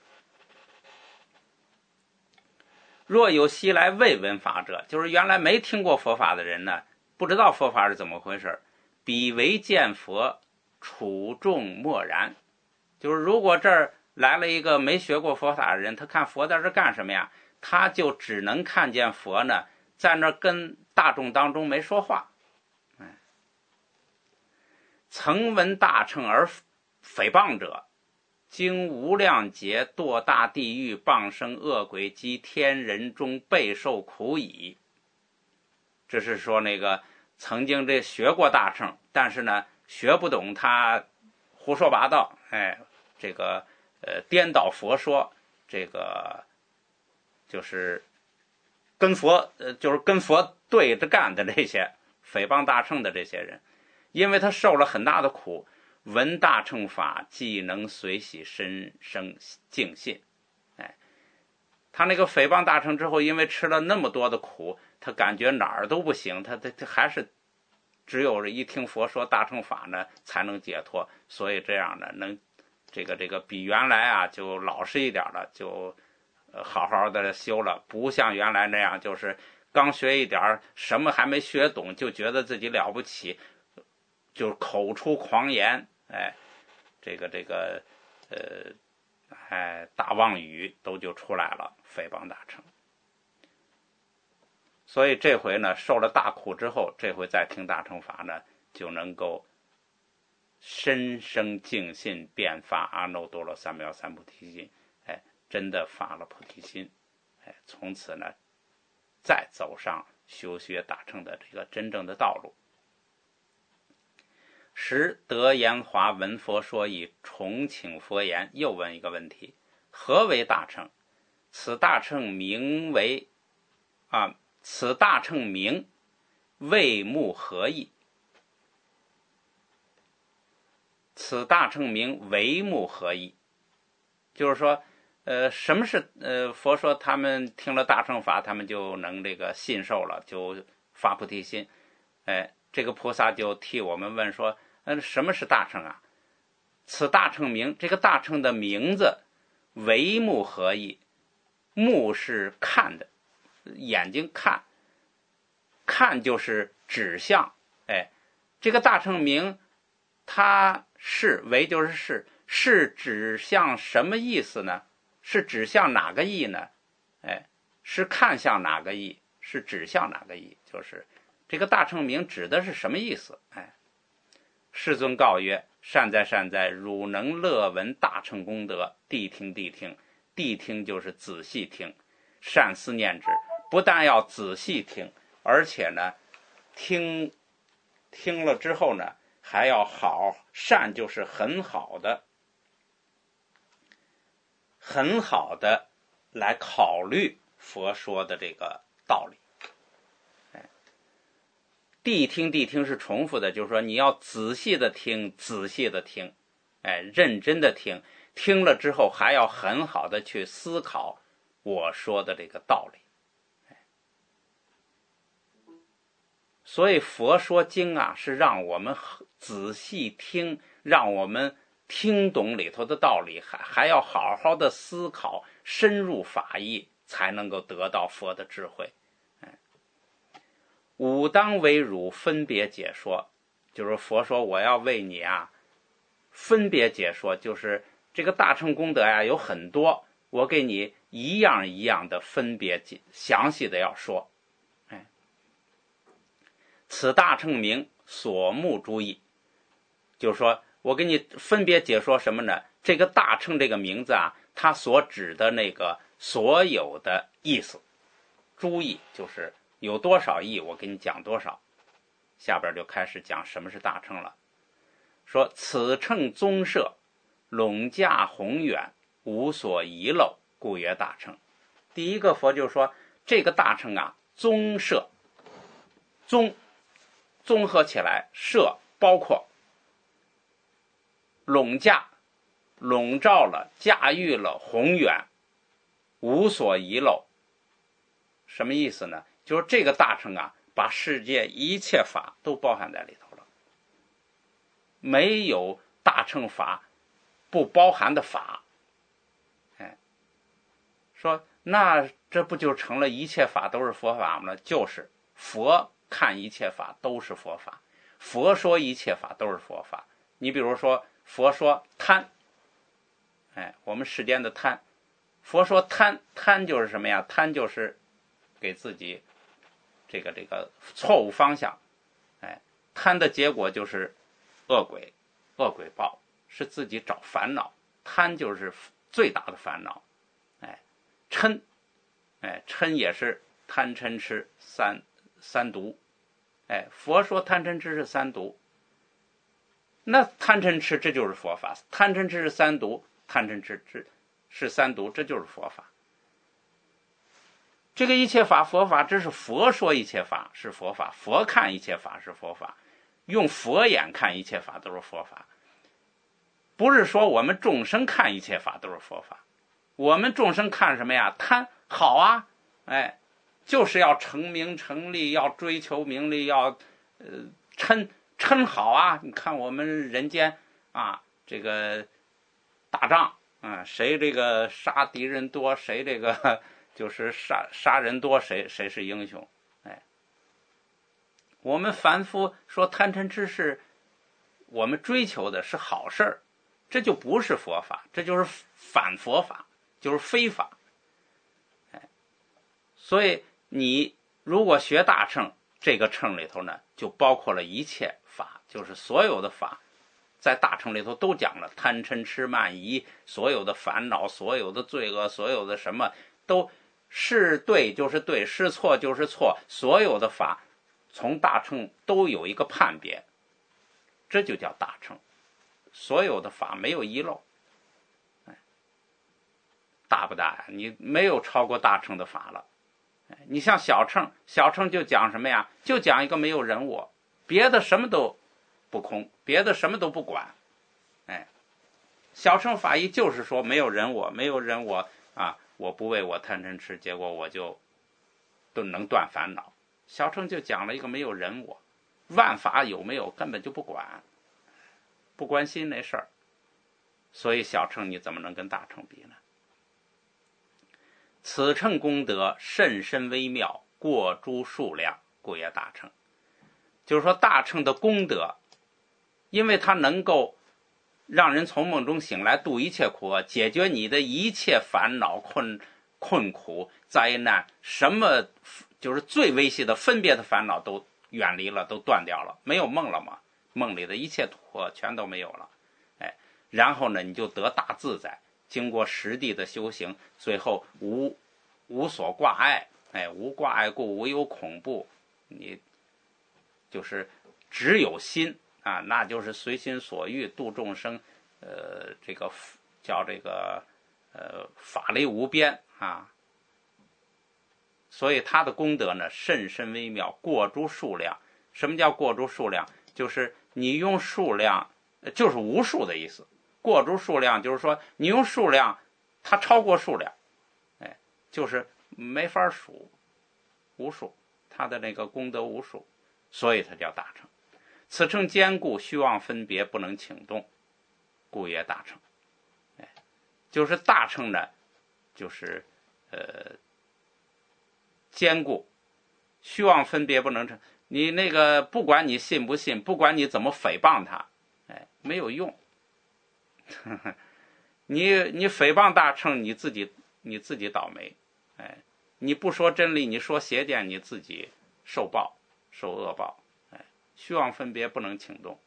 若有昔来未闻法者，就是原来没听过佛法的人呢，不知道佛法是怎么回事，彼为见佛处众默然。就是如果这儿来了一个没学过佛法的人，他看佛在这干什么呀？他就只能看见佛呢，在那跟大众当中没说话。曾闻大乘而诽谤者，经无量劫堕大地狱，傍生恶鬼及天人中备受苦矣。这是说那个曾经这学过大乘，但是呢学不懂他胡说八道，这个颠倒佛说，这个就是跟佛对着干的这些诽谤大乘的这些人，因为他受了很大的苦，闻大乘法既能随喜深生净信。他那个诽谤大乘之后，因为吃了那么多的苦，他感觉哪儿都不行，他还是只有一听佛说大乘法呢才能解脱。所以这样呢，能这个比原来啊就老实一点了，就好好的修了，不像原来那样就是刚学一点什么还没学懂就觉得自己了不起，就口出狂言，大妄语都就出来了，诽谤大乘。 所以这回呢受了大苦之后，这回再听大乘法呢，就能够深生净信，遍发阿耨多罗三藐三菩提心，真的发了菩提心，从此呢再走上修学大乘的这个真正的道路。时得延华闻佛说以重请佛言，又问一个问题：何为大乘？此大乘名为此大乘名为目何意？此大乘名为目何意？就是说，什么是佛说他们听了大乘法，他们就能这个信受了，就发菩提心。这个菩萨就替我们问说，什么是大乘啊？此大乘名，这个大乘的名字为目何意？目是看的，眼睛看，看就是指向。这个大乘名，它是为就是是指向什么意思呢？是指向哪个意呢？是看向哪个意？是指向哪个意？就是这个大乘名指的是什么意思？世尊告曰：善哉善哉，汝能乐闻大乘功德，谛听谛听。谛听就是仔细听，善思念之。不但要仔细听，而且呢，听了之后呢，还要好，善就是很好的来考虑佛说的这个道理。谛听谛听是重复的，就是说你要仔细的听，仔细的听，认真的听，听了之后还要很好的去思考我说的这个道理。所以佛说经啊，是让我们仔细听，让我们听懂里头的道理，还要好好的思考，深入法义，才能够得到佛的智慧。吾当为汝分别解说，就是佛说我要为你分别解说，就是这个大乘功德有很多，我给你一样一样的分别详细的要说。此大乘名所目诸义，就是说我给你分别解说什么呢？这个大乘这个名字它所指的那个所有的意思，诸义就是有多少义，我给你讲多少。下边就开始讲什么是大乘了。说此乘宗摄，笼驾宏远，无所遗漏，故曰大乘。第一个佛就说这个大乘宗摄，综合起来，摄包括笼驾，笼罩了，驾驭了，宏远，无所遗漏。什么意思呢？就是这个大乘把世界一切法都包含在里头了，没有大乘法不包含的法。说那这不就成了一切法都是佛法吗？就是佛看一切法都是佛法，佛说一切法都是佛法。你比如说佛说贪，我们世间的贪，佛说贪就是什么呀？贪就是给自己这个错误方向，贪的结果就是恶鬼报，是自己找烦恼。贪就是最大的烦恼。嗔也是贪嗔痴三毒。佛说贪嗔痴是三毒，那贪嗔痴这就是佛法。贪嗔痴是三毒，贪嗔痴是三毒，这就是佛法。这个一切法佛法，这是佛说一切法是佛法，佛看一切法是佛法，用佛眼看一切法都是佛法。不是说我们众生看一切法都是佛法，我们众生看什么呀？贪好就是要成名成利，要追求名利，要嗔好你看我们人间这个打仗谁这个杀敌人多，谁这个就是杀人多，谁是英雄。我们凡夫说贪嗔痴是我们追求的是好事儿，这就不是佛法，这就是反佛法，就是非法。所以你如果学大乘，这个乘里头呢，就包括了一切法，就是所有的法，在大乘里头都讲了，贪嗔痴慢疑，所有的烦恼，所有的罪恶，所有的什么都是对就是对，是错就是错，所有的法从大乘都有一个判别，这就叫大乘，所有的法没有遗漏。大不大呀？你没有超过大乘的法了。你像小乘，小乘就讲什么呀？就讲一个没有人我，别的什么都不空，别的什么都不管。小乘法义就是说没有人我，没有人我啊，我不为我贪嗔痴，结果我就都能断烦恼。小乘就讲了一个没有人我，万法有没有根本就不管，不关心那事儿。所以小乘你怎么能跟大乘比呢？此乘功德甚深微妙，过诸数量，故曰大乘。就是说大乘的功德，因为它能够让人从梦中醒来，度一切苦厄，解决你的一切烦恼、困苦、灾难，什么就是最微细的分别的烦恼都远离了，都断掉了，没有梦了嘛？梦里的一切苦厄全都没有了。然后呢，你就得大自在。经过实地的修行，最后无所挂碍，无挂碍故无有恐怖，你就是只有心啊，那就是随心所欲度众生，这个叫这个法力无边啊。所以他的功德呢，甚深微妙，过诸数量。什么叫过诸数量？就是你用数量，就是无数的意思。过诸数量就是说你用数量，它超过数量，就是没法数，无数，它的那个功德无数，所以它叫大乘。此乘坚固，虚妄分别不能请动，故曰大乘。就是大乘呢，就是坚固，虚妄分别不能成。你那个不管你信不信，不管你怎么诽谤他，没有用。你诽谤大乘，你自己倒霉。你不说真理，你说邪见，你自己受恶报。虚妄分别不能请动，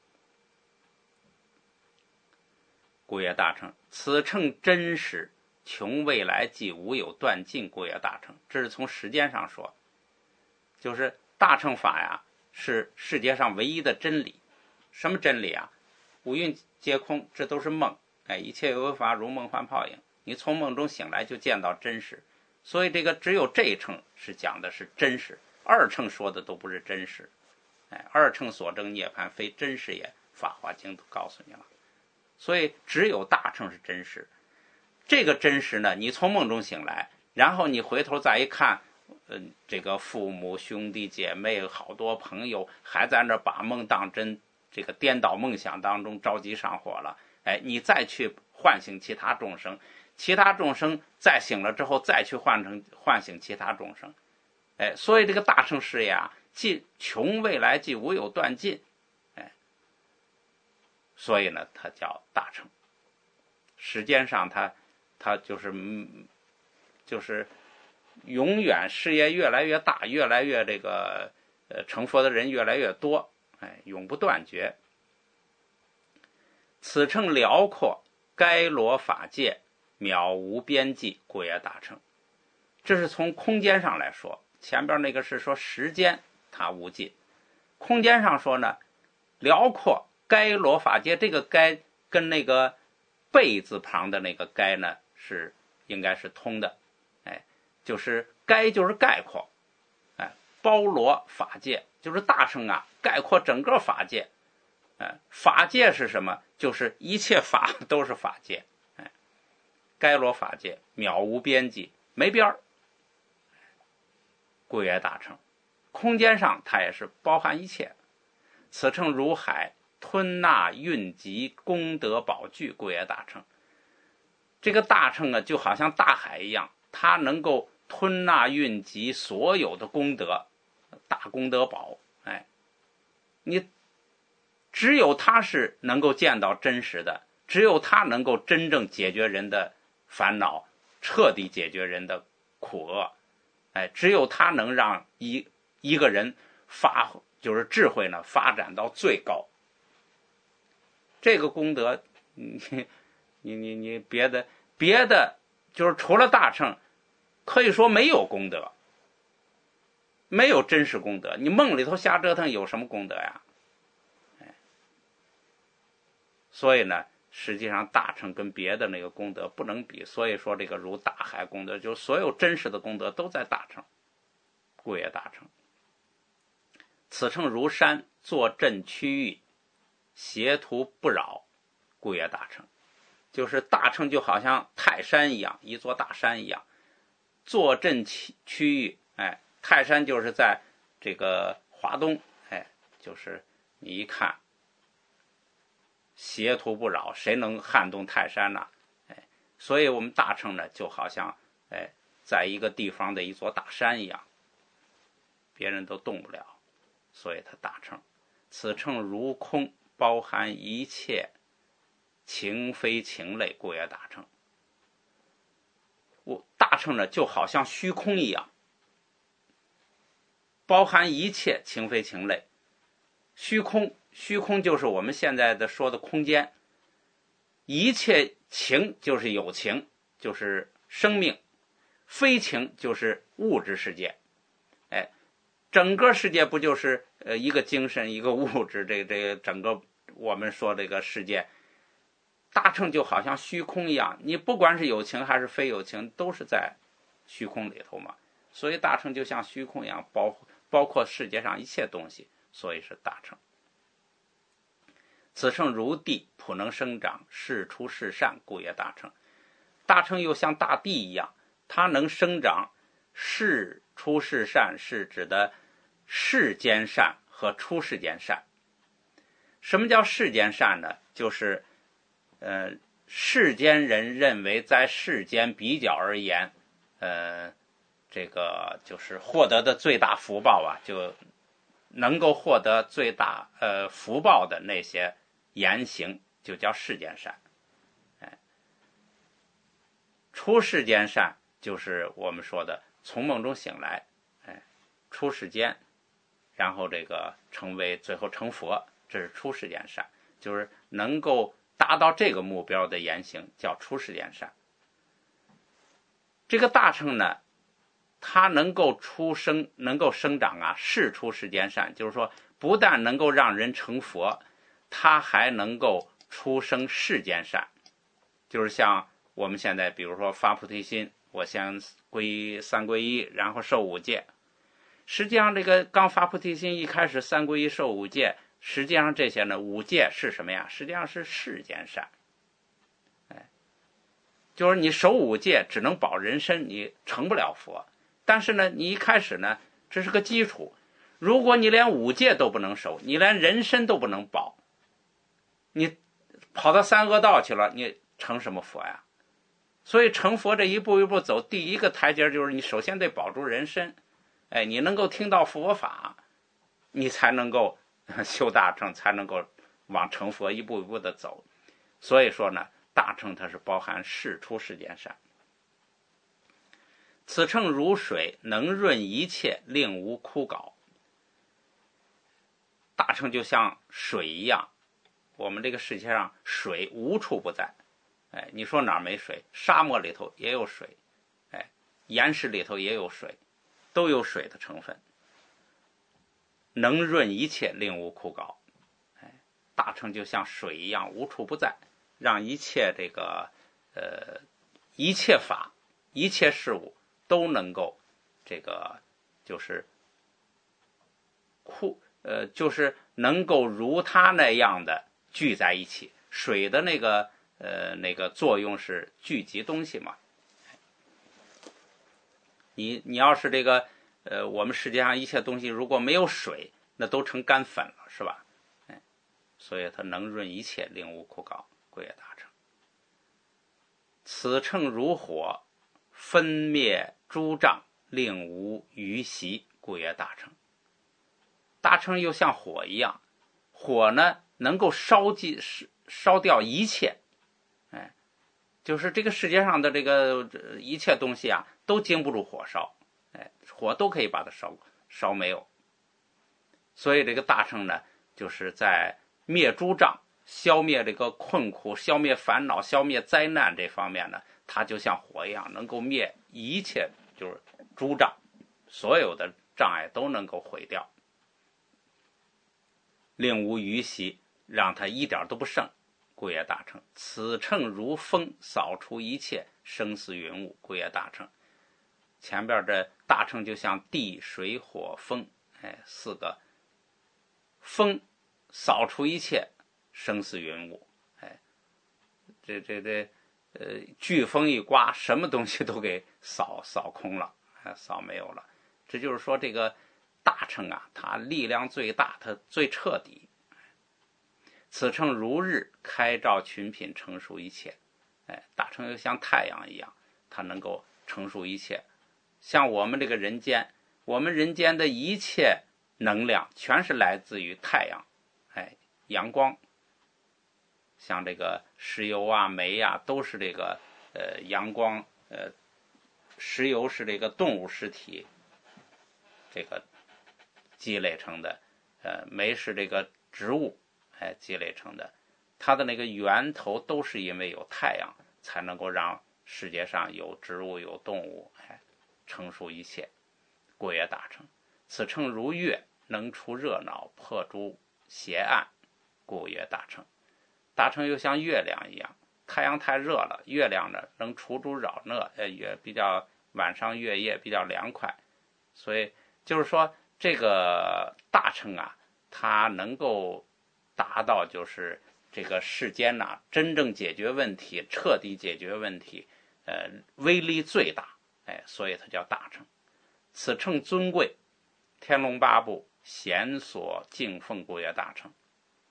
故曰大乘。此乘真实，穷未来即无有断尽，故曰大乘。这是从时间上说，就是大乘法呀，是世界上唯一的真理。什么真理啊？五蕴皆空，这都是梦。一切有为法如梦幻泡影，你从梦中醒来就见到真实。所以这个只有这一乘是讲的是真实，二乘说的都不是真实。二乘所证涅槃非真实也，法华经都告诉你了。所以只有大乘是真实。这个真实呢，你从梦中醒来，然后你回头再一看，这个父母兄弟姐妹好多朋友还在那把梦当真，这个颠倒梦想当中着急上火了。你再去唤醒其他众生，其他众生再醒了之后再去唤醒其他众生。所以这个大乘事业啊，既穷未来既无有断尽。所以呢它叫大乘。时间上它就是永远事业越来越大，越来越这个成佛的人越来越多，永不断绝。此乘辽阔，该罗法界，渺无边际，故曰大乘。这是从空间上来说，前边那个是说时间它无尽，空间上说呢，辽阔该罗法界，这个该跟那个贝字旁的那个该呢是应该是通的。就是该就是概括，包罗法界，就是大乘啊，概括整个法界。法界是什么？就是一切法都是法界。该罗法界，渺无边际，没边儿，故曰大乘。空间上它也是包含一切。此乘如海，吞纳蕴集，功德宝具，故曰大乘。这个大乘啊，就好像大海一样，它能够吞纳蕴集所有的功德，大功德宝。你只有它是能够见到真实的，只有它能够真正解决人的烦恼，彻底解决人的苦厄。 只有他能让一个人就是智慧呢发展到最高。这个功德，你别的就是除了大乘，可以说没有功德，没有真实功德。你梦里头瞎折腾有什么功德呀？所以呢，实际上大乘跟别的那个功德不能比。所以说这个如大海功德，就是所有真实的功德都在大乘，故曰大乘。此乘如山，坐镇区域，邪途不扰，故曰大乘。就是大乘就好像泰山一样，一座大山一样，坐镇区域。泰山就是在这个华东，就是你一看，邪途不扰，谁能撼动泰山呢？所以我们大乘呢，就好像在一个地方的一座大山一样，别人都动不了，所以它大乘。此乘如空，包含一切情非情类，故曰大乘。大乘呢，就好像虚空一样，包含一切情非情类。虚空就是我们现在的说的空间，一切情就是有情，就是生命，非情就是物质世界。整个世界不就是一个精神一个物质，这个整个我们说这个世界，大乘就好像虚空一样，你不管是有情还是非有情，都是在虚空里头嘛。所以大乘就像虚空一样，包括世界上一切东西，所以是大乘。此乘如地，普能生长，事出事善，故曰大乘。大乘又像大地一样，它能生长，事出事善是指的世间善和出世间善。什么叫世间善呢？就是世间人认为在世间比较而言，这个就是获得的最大福报啊，就能够获得最大福报的那些言行，就叫世间善。出世间善就是我们说的从梦中醒来，出世间，然后这个最后成佛，这是出世间善，就是能够达到这个目标的言行叫出世间善。这个大乘呢，它能够生长啊，事出世间善，就是说不但能够让人成佛，它还能够出生世间善。就是像我们现在比如说发菩提心，我先三皈依，然后受五戒。实际上这个刚发菩提心一开始三皈依受五戒，实际上这些呢，五戒是什么呀？实际上是世间善。就是你守五戒只能保人身，你成不了佛。但是呢，你一开始呢，这是个基础。如果你连五戒都不能守，你连人身都不能保，你跑到三恶道去了，你成什么佛呀？所以成佛这一步一步走，第一个台阶就是你首先得保住人身，你能够听到佛法，你才能够修大乘，才能够往成佛一步一步的走。所以说呢，大乘它是包含事出世间善。此乘如水，能润一切，令无枯槁。大乘就像水一样，我们这个世界上水无处不在。你说哪儿没水？沙漠里头也有水，岩石里头也有水，都有水的成分。能润一切，令无枯槁。大乘就像水一样，无处不在，让一切这个一切法、一切事物都能够这个就是就是能够如它那样的聚在一起。水的那个作用是聚集东西嘛。你要是这个我们世界上一切东西如果没有水，那都成干粉了，是吧？所以它能润一切，令无枯槁，故曰大乘。此乘如火，分灭诸障，令无余习，故曰大乘。大乘又像火一样，火呢能够烧掉一切，就是这个世界上的这个一切东西啊，都经不住火烧， 火都可以把它烧没有。所以这个大乘呢，就是在灭诸障、消灭这个困苦、消灭烦恼、消灭灾难这方面呢，它就像火一样，能够灭一切就是诸障，所有的障碍都能够毁掉，令无余习，让它一点都不剩，故曰大乘。此乘如风，扫除一切生死云雾，故曰大乘。前边这大乘就像地水火风，四个风扫除一切生死云雾，飓风一刮，什么东西都给扫空了，扫没有了。这就是说这个大乘啊，它力量最大，它最彻底。此乘如日，开照群品，成熟一切。大乘又像太阳一样，它能够成熟一切。像我们这个人间，我们人间的一切能量全是来自于太阳，阳光。像这个石油啊、煤啊，都是这个阳光，石油是这个动物尸体这个积累成的，煤是这个植物积累成的。它的那个源头都是因为有太阳，才能够让世界上有植物有动物，成熟一切，故曰大乘。此乘如月，能除热闹，破诸邪暗，故曰大乘。大乘又像月亮一样，太阳太热了，月亮呢能除诸扰闹，也比较晚上月夜比较凉快。所以就是说这个大乘啊，它能够达到就是这个世间呐，真正解决问题、彻底解决问题，威力最大，所以它叫大乘。此乘尊贵，天龙八部贤所敬奉，故曰大乘。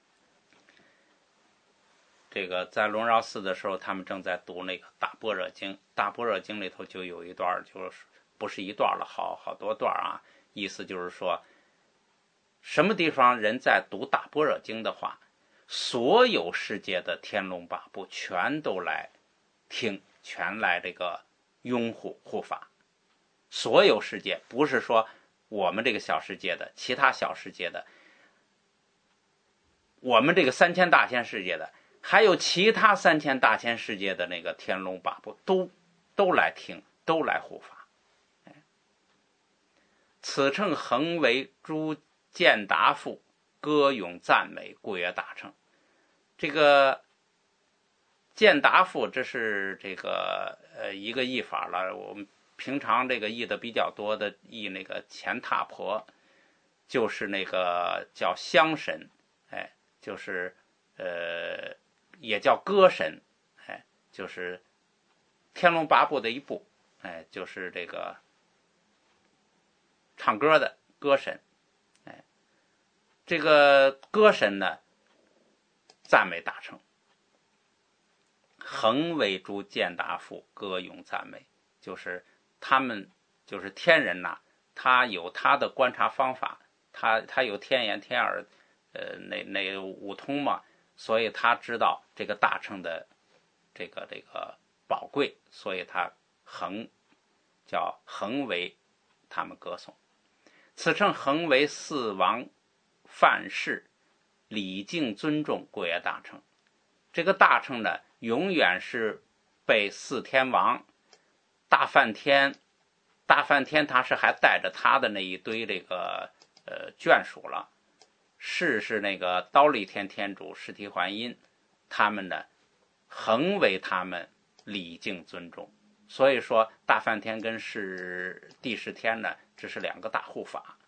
这个在龙饶寺的时候，他们正在读那个大般若经，大般若经里头就有一段，就是不是一段了，好多段啊。意思就是说，什么地方人在读大般若经的话，所有世界的天龙八部全都来听，全来这个拥护护法。所有世界，不是说我们这个小世界的，其他小世界的，我们这个3000大千世界的，还有其他3000大千世界的那个天龙八部都来听，都来护法。此乘恒为诸健达父歌咏赞美，故曰大乘。这个健达父，这是这个一个译法了。我们平常这个译的比较多的译那个乾闼婆，就是那个叫香神，就是也叫歌神，就是天龙八部的一部，就是这个唱歌的歌神。这个歌神呢，赞美大乘，恒为诸健达父歌咏赞美，就是他们就是天人呐，他有他的观察方法，他有天眼天耳，那五通嘛，所以他知道这个大乘的这个宝贵，所以他叫恒为他们歌颂。此乘恒为四王范氏礼敬尊重，故曰大乘。这个大乘呢，永远是被四天王大梵天他是还带着他的那一堆这个眷属了。是那个忉利天天主释提桓因，他们呢恒为他们礼敬尊重。所以说大梵天跟帝释天呢，这是两个大护法。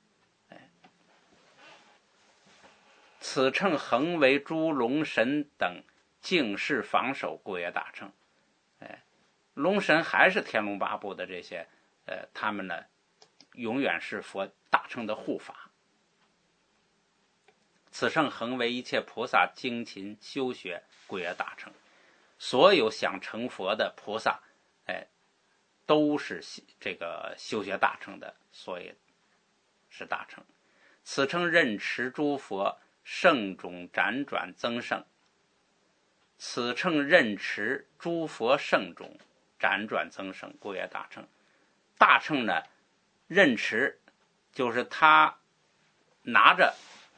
此乘恒为诸龙神等敬事防守，故曰大乘。龙神还是天龙八部的这些他们呢永远是佛大乘的护法。此乘恒为一切菩萨精勤修学，故曰大乘。所有想成佛的菩萨都是这个修学大乘的，所以是大乘。此乘任持诸佛圣种辗转增盛。此乘任持诸佛圣种辗转增盛，故曰大乘。大乘呢任持，就是他拿着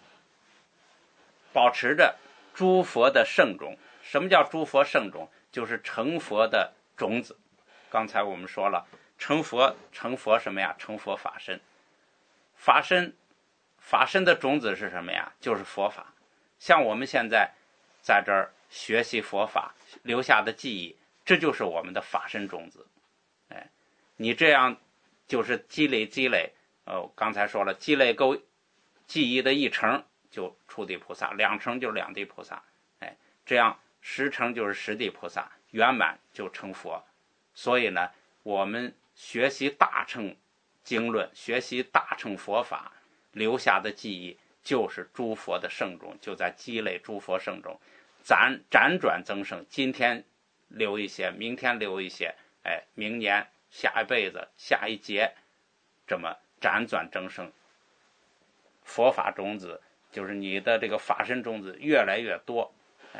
保持着诸佛的圣种。什么叫诸佛圣种？就是成佛的种子。刚才我们说了，成佛什么呀？成佛法身。法身的种子是什么呀？就是佛法。像我们现在在这儿学习佛法留下的记忆，这就是我们的法身种子。你这样就是积累，刚才说了，积累够记忆的1成就初地菩萨，2成就是2地菩萨，这样10成就是10地菩萨，圆满就成佛。所以呢，我们学习大乘经论，学习大乘佛法留下的记忆，就是诸佛的圣种，就在积累诸佛圣种，辗转增生。今天留一些，明天留一些，明年下一辈子下一劫，这么辗转增生。佛法种子就是你的这个法身种子越来越多，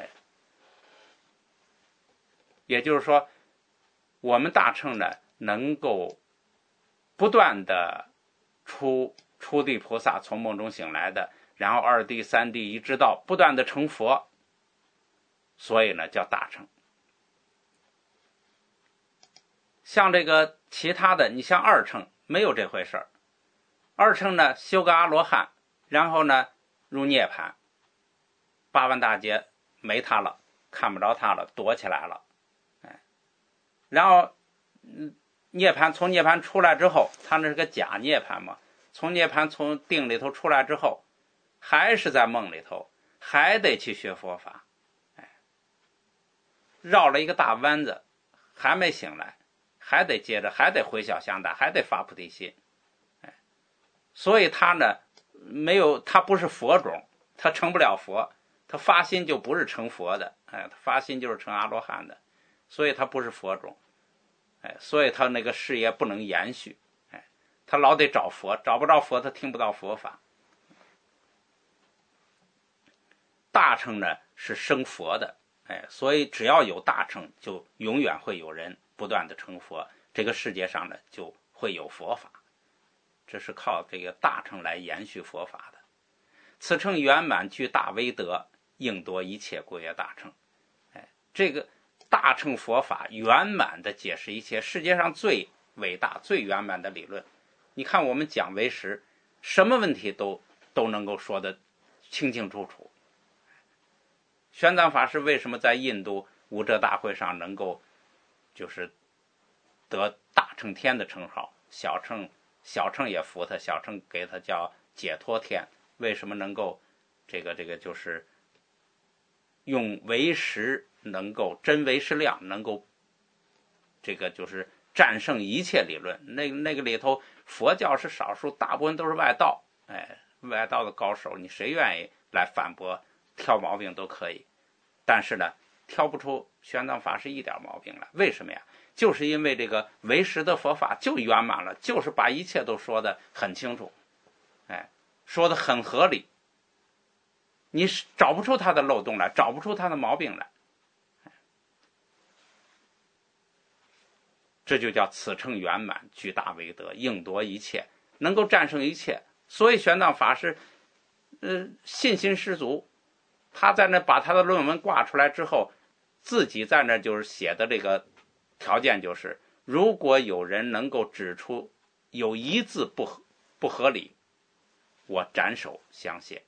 也就是说，我们大乘呢，能够不断的初地菩萨从梦中醒来的，然后2地、3地，一直到不断的成佛，所以呢叫大乘。像这个其他的，你像2乘没有这回事儿。2乘呢修个阿罗汉，然后呢入涅槃，8万大劫没他了，看不着他了，躲起来了，然后从涅槃出来之后，他那是个假涅槃嘛，从涅槃从定里头出来之后，还是在梦里头，还得去学佛法，绕了一个大弯子，还没醒来，还得接着，还得回小向大，还得发菩提心，所以他呢他不是佛种，他成不了佛，他发心就不是成佛的，他发心就是成阿罗汉的，所以他不是佛种，所以他那个事业不能延续，他老得找佛，找不着佛他听不到佛法。大乘呢是生佛的，所以只要有大乘，就永远会有人不断的成佛，这个世界上呢就会有佛法，这是靠这个大乘来延续佛法的。此乘圆满具大威德，应夺一切归曰大乘。这个大乘佛法圆满的解释一切，世界上最伟大最圆满的理论。你看我们讲唯识，什么问题都能够说得清清楚楚。玄奘法师为什么在印度无遮大会上能够就是得大乘天的称号，小乘也服他，小乘给他叫解脱天，为什么能够这个就是用唯识能够真唯识量能够这个就是战胜一切理论。那个里头佛教是少数，大部分都是外道，外道的高手，你谁愿意来反驳挑毛病都可以，但是呢挑不出玄奘法师一点毛病来。为什么呀？就是因为这个唯识的佛法就圆满了，就是把一切都说得很清楚，说得很合理，你找不出他的漏洞来，找不出他的毛病来，这就叫此乘圆满具大威德，应夺一切，能够战胜一切。所以玄奘法师信心十足，他在那把他的论文挂出来之后，自己在那就是写的这个条件就是，如果有人能够指出有一字不合理，我斩首相谢。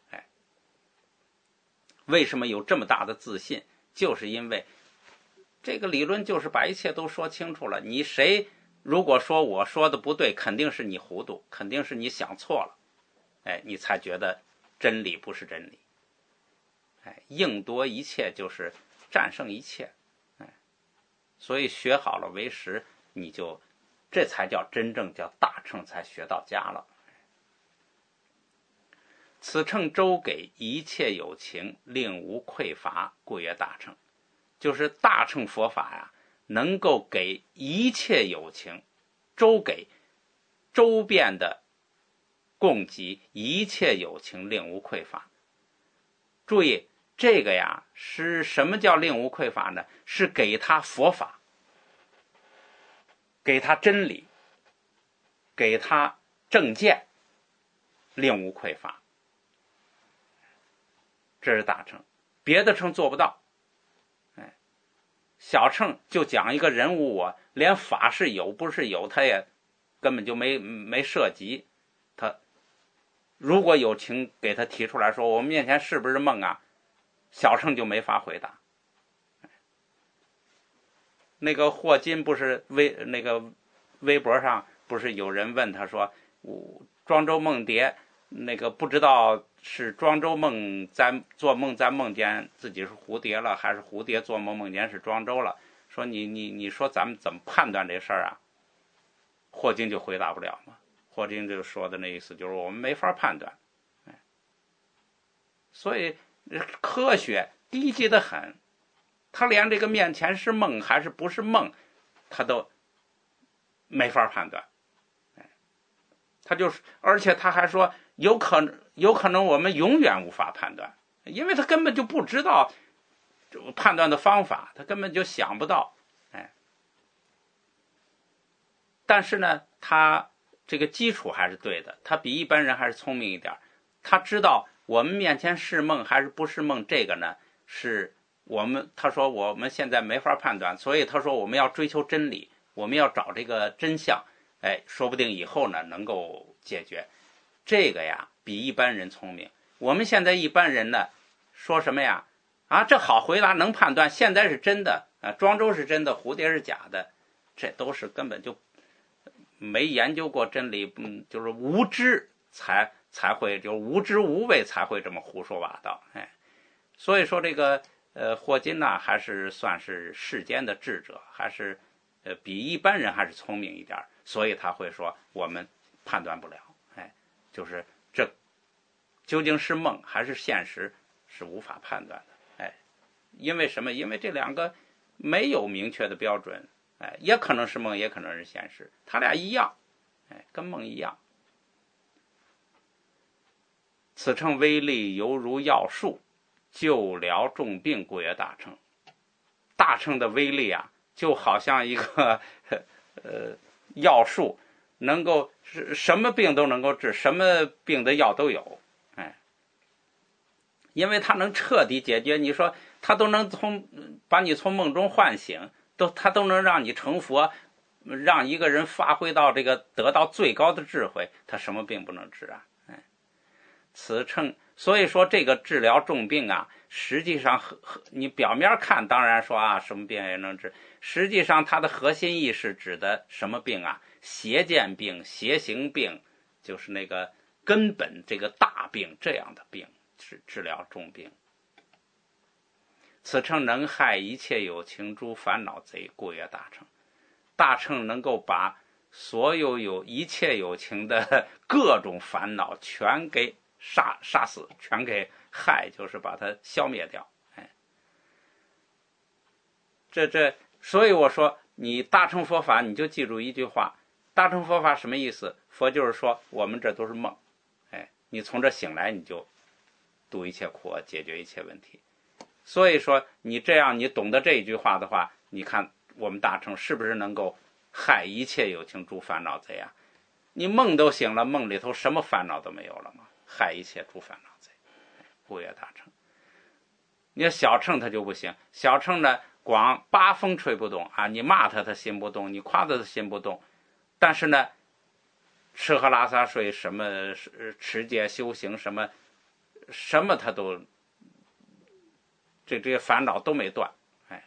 为什么有这么大的自信？就是因为这个理论就是把一切都说清楚了。你谁如果说我说的不对，肯定是你糊涂，肯定是你想错了，你才觉得真理不是真理。应夺一切就是战胜一切，所以学好了唯识，你就这才叫真正叫大乘，才学到家了。此乘周给一切有情，令无匮乏，故曰大乘。就是大乘佛法呀，能够给一切有情，周给周遍的供给一切有情，令无匮乏。注意这个呀，是什么叫令无匮乏呢？是给他佛法，给他真理， 给他正见，令无匮乏。这是大乘，别的乘做不到。小乘就讲一个人无我，连法是有不是有，他也根本就没涉及。他如果有情给他提出来说我们面前是不是梦啊，小乘就没法回答。那个霍金不是微博上不是有人问他说，庄周梦蝶那个不知道是庄周做梦在梦见自己是蝴蝶了，还是蝴蝶做梦梦见是庄周了？说你说咱们怎么判断这事儿啊？霍金就回答不了嘛。霍金就说的那意思就是我们没法判断。所以科学低级的很，他连这个面前是梦还是不是梦，他都没法判断。他就是而且他还说有可能我们永远无法判断，因为他根本就不知道判断的方法，他根本就想不到。但是呢，他这个基础还是对的，他比一般人还是聪明一点。他知道我们面前是梦还是不是梦，这个呢是他说我们现在没法判断，所以他说我们要追求真理，我们要找这个真相。说不定以后呢能够解决。这个呀比一般人聪明。我们现在一般人呢说什么呀？这好回答，能判断现在是真的，庄周是真的，蝴蝶是假的，这都是根本就没研究过真理，就是无知才会，就无知无畏才会这么胡说八道。所以说这个霍金呢还是算是世间的智者，还是比一般人还是聪明一点，所以他会说我们判断不了。就是这究竟是梦还是现实是无法判断的。因为什么？因为这两个没有明确的标准。也可能是梦，也可能是现实，他俩一样，跟梦一样。此乘威力犹如药树，救疗重病，故曰大乘。大乘的威力啊，就好像一个药树，能够什么病都能够治，什么病的药都有。因为它能彻底解决，你说它都能把你从梦中唤醒，它都能让你成佛，让一个人发挥到这个得到最高的智慧，他什么病不能治啊？此乘，所以说这个治疗重病啊，实际上你表面看当然说什么病也能治，实际上它的核心意识指的什么病啊？邪见病、邪行病，就是那个根本这个大病，这样的病是治疗重病。此乘能害一切有情诸烦恼贼，故曰大乘。大乘能够把所有一切有情的各种烦恼全给杀死，全给害，就是把它消灭掉。所以我说你大乘佛法，你就记住一句话，大乘佛法什么意思？佛就是说我们这都是梦，你从这醒来，你就度一切苦，解决一切问题。所以说你这样，你懂得这一句话的话，你看我们大乘是不是能够害一切有情诸烦恼贼啊？你梦都醒了，梦里头什么烦恼都没有了吗？害一切诸烦恼贼，故曰大乘。你看小乘他就不行，小乘呢光八风吹不动你骂他心不动，你夸他心不动，但是呢吃喝拉撒睡什么持戒修行什么他都这些烦恼都没断。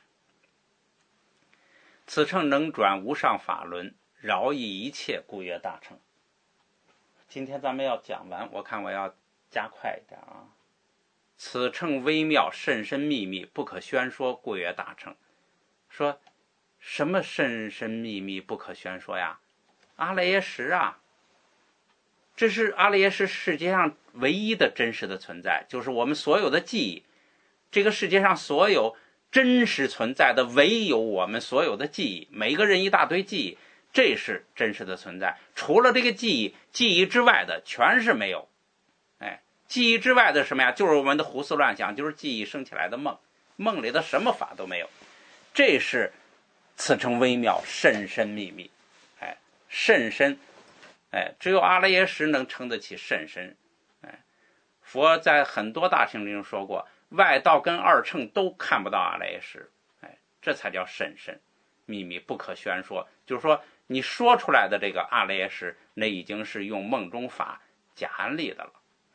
此乘能转无上法轮，饶益一切，故曰大乘。今天咱们要讲完，我看我要加快一点啊。此乘微妙，甚深秘密，不可宣说，故曰大乘。说什么甚深秘密不可宣说呀？阿赖耶识啊，这是阿赖耶识世界上唯一的真实的存在，就是我们所有的记忆，这个世界上所有真实存在的唯有我们所有的记忆，每个人一大堆记忆，这是真实的存在。除了这个记忆之外的全是没有。记忆之外的什么呀？就是我们的胡思乱想，就是记忆生起来的梦，梦里的什么法都没有。这是此乘微妙，甚深秘密。甚深只有阿赖耶识能称得起甚深。佛在很多大乘中说过，外道跟二乘都看不到阿赖耶识，这才叫甚深，秘密不可宣说。就是说你说出来的这个阿赖耶识，那已经是用梦中法假安立的了。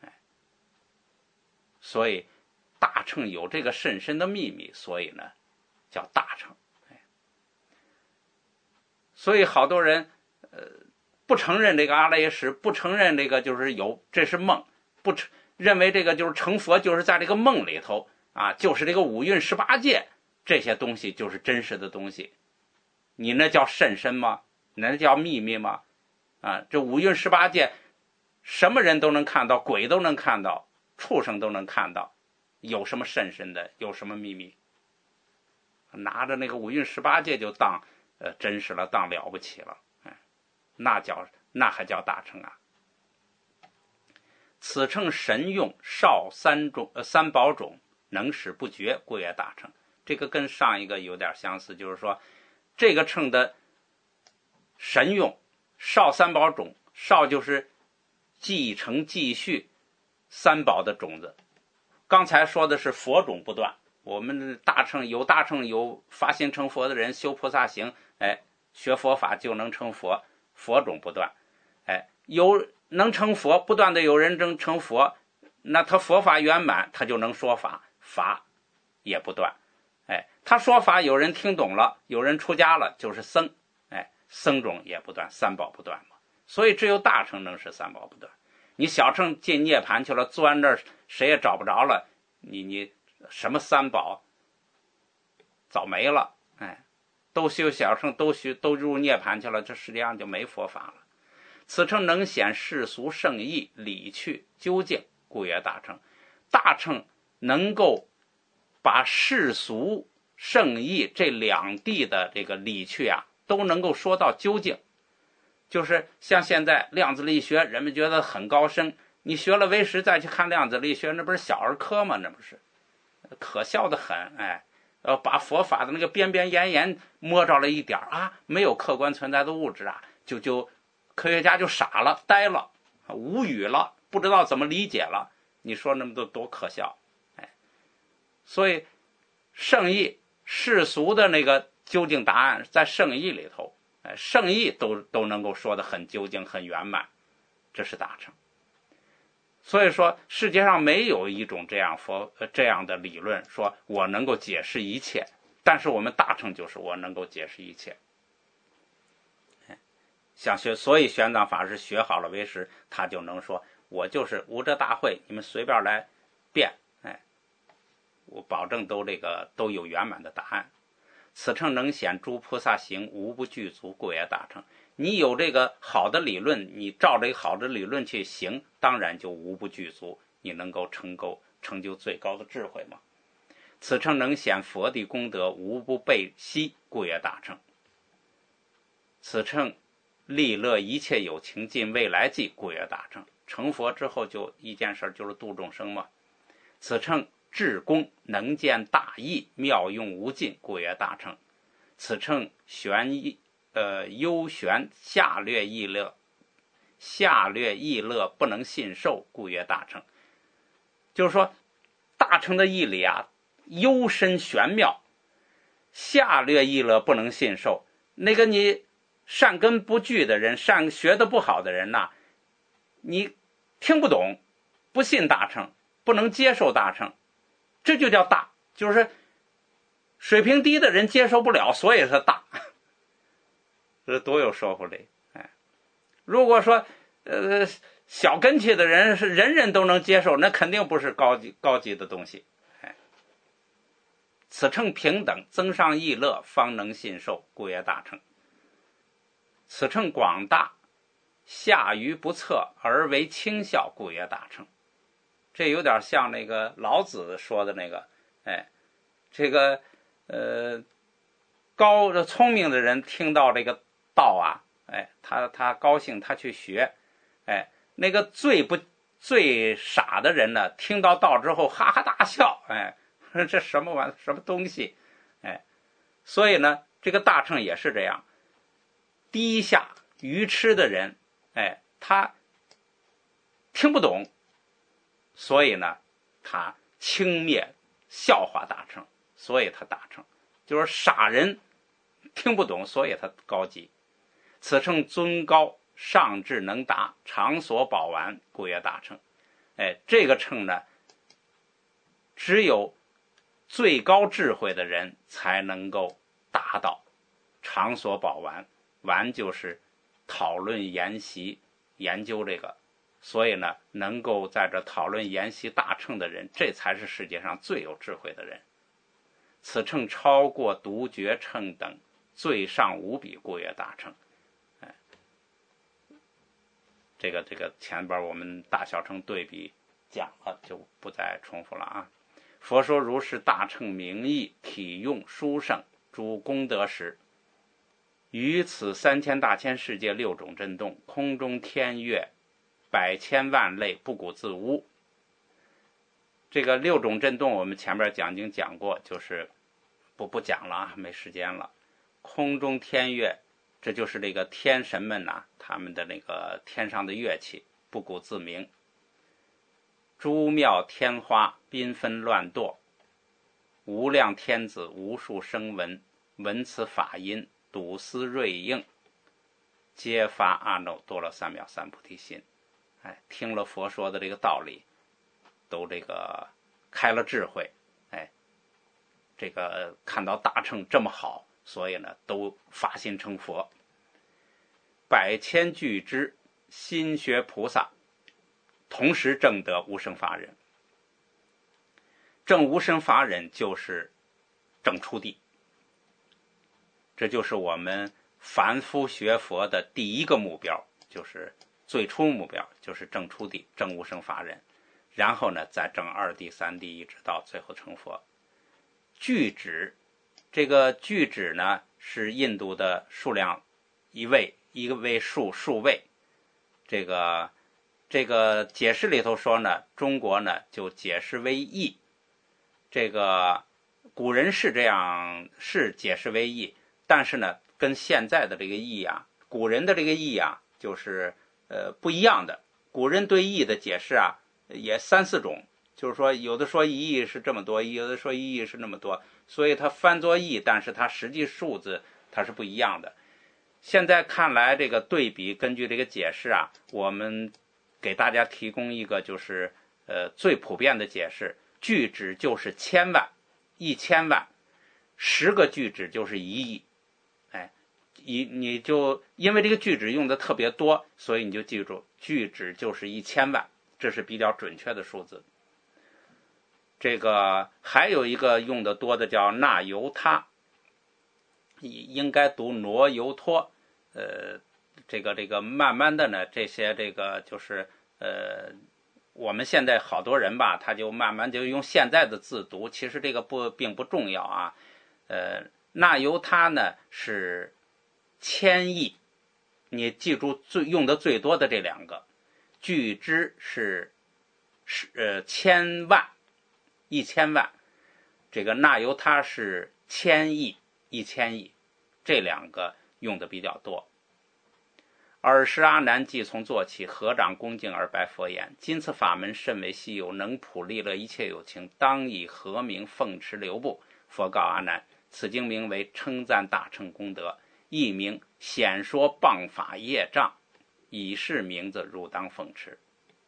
所以大乘有这个甚深的秘密，所以呢叫大乘。所以好多人不承认这个阿赖耶识，不承认这个就是有，这是梦，认为这个就是成佛就是在这个梦里头啊，就是这个五蕴18界这些东西就是真实的东西。你那叫甚深吗？那叫秘密吗？这五蕴18界什么人都能看到，鬼都能看到，畜生都能看到，有什么甚深的，有什么秘密？拿着那个五蕴18界就当真实了，当了不起了，那还叫大乘啊！此称神用，少三宝种，能使不绝，故曰大乘。这个跟上一个有点相似，就是说这个称的神用，少三宝种，少就是继承继续三宝的种子。刚才说的是佛种不断，我们大乘有发心成佛的人，修菩萨行，学佛法就能成佛，佛种不断。有能成佛，不断的有人成佛，那他佛法圆满，他就能说法，法也不断。他说法有人听懂了，有人出家了，就是僧，僧种也不断，三宝不断嘛。所以只有大乘能使三宝不断。你小乘进涅盘去了，钻那儿谁也找不着了，你什么三宝早没了，都修小乘，都入涅盘去了，这实际上就没佛法了。此称能显世俗圣义理趣究竟，故曰大乘。大乘能够把世俗圣义这两地的这个理趣都能够说到究竟。就是像现在量子力学，人们觉得很高深，你学了唯识再去看量子力学，那不是小儿科吗？那不是可笑的很。把佛法的那个边边沿沿摸着了一点没有客观存在的物质就科学家就傻了，呆了，无语了，不知道怎么理解了。你说那么多可笑。所以圣义世俗的那个究竟答案在圣义里头，圣义都能够说得很究竟很圆满，这是大乘。所以说世界上没有一种这样的理论说我能够解释一切，但是我们大乘就是我能够解释一切。所以玄奘法师学好了唯识，他就能说我就是无遮大会，你们随便来辩，我保证都有圆满的答案。此称能显诸菩萨行无不具足，故曰大乘。你有这个好的理论，你照这个好的理论去行，当然就无不具足，你能够成就最高的智慧嘛。此称能显佛的功德无不备悉，故曰大乘。此称利乐一切有情尽未来际，故曰大乘。成佛之后就一件事，就是度众生嘛。此称智功能见大义，妙用无尽，故曰大乘。此称幽玄下略易乐不能信受，故曰大乘。就是说大乘的义理幽深玄妙，下略易乐不能信受。那个你善根不具的人，学的不好的人你听不懂，不信大乘，不能接受大乘，这就叫大。就是水平低的人接受不了，所以是大，这多有说服力。如果说小根器的人是人人都能接受，那肯定不是高级的东西。此称平等增上易乐，方能信受，故曰大乘。此称广大下于不测而为轻效，故曰大乘。这有点像那个老子说的那个，这个聪明的人听到这个道他高兴，他去学，那个最傻的人呢，听到道之后哈哈大笑，这什么玩意什么东西，所以呢，这个大乘也是这样。低下愚痴的人， 他听不懂，所以呢他轻蔑笑话大乘，所以他大乘。就是傻人听不懂，所以他高级。此称尊高，上智能达，场所宝玩，故曰大乘。这个称呢，只有最高智慧的人才能够达到。场所宝玩，玩就是讨论研习研究这个，所以呢能够在这讨论研习大乘的人，这才是世界上最有智慧的人。此称超过独觉乘等，最上无比，故曰大乘。这个前边我们大小乘对比讲了，就不再重复了啊。佛说如是大乘名义，体用殊胜，诸功德时，于此3000大千世界6种震动，空中天乐百千万类，不鼓自无。这个6种震动我们前边讲经讲过，就是不讲了啊，没时间了。空中天乐，这就是这个天神们呐，他们的那个天上的乐器，不鼓自鸣。诸妙天花缤纷乱堕，无量天子无数声闻，闻此法音，睹思瑞应，皆发阿耨多罗三藐三菩提心。听了佛说的这个道理，都这个开了智慧，这个看到大乘这么好，所以呢都发心成佛。百千俱胝心学菩萨，同时证得无生法忍。证无生法忍就是证初地，这就是我们凡夫学佛的第一个目标，就是最初目标，就是证初地，证无生法忍。然后呢再证2地3地，一直到最后成佛。俱胝，这个俱胝呢是印度的数量一位，一个位数位。这个解释里头说呢，中国呢就解释为义。这个古人是这样，是解释为义，但是呢跟现在的这个义啊，古人的这个义啊就是不一样的。古人对义的解释啊也3、4种，就是说有的说一义是这么多，有的说一义是那么多，所以它翻作义，但是它实际数字它是不一样的。现在看来这个对比，根据这个解释啊，我们给大家提供一个就是最普遍的解释。俱胝就是1000万，1000万，10个俱胝就是1亿。你就因为这个俱胝用的特别多，所以你就记住俱胝就是1000万，这是比较准确的数字。这个还有一个用的多的叫那由他，应该读挪由托。这个慢慢的呢，这些这个就是我们现在好多人吧，他就慢慢就用现在的字读，其实这个并不重要啊。那由他呢是1000亿，你记住用的最多的这2个。俱胝是1000万，1000万。这个那由他是1000亿，1000亿，这2个用的比较多。尔时阿难即从坐起，合掌恭敬而白佛言：今此法门甚为稀有，能普利乐一切有情，当以何名奉持留步？佛告阿难：此经名为称赞大乘功德，亦名显说谤法业障，以是名字汝当奉持。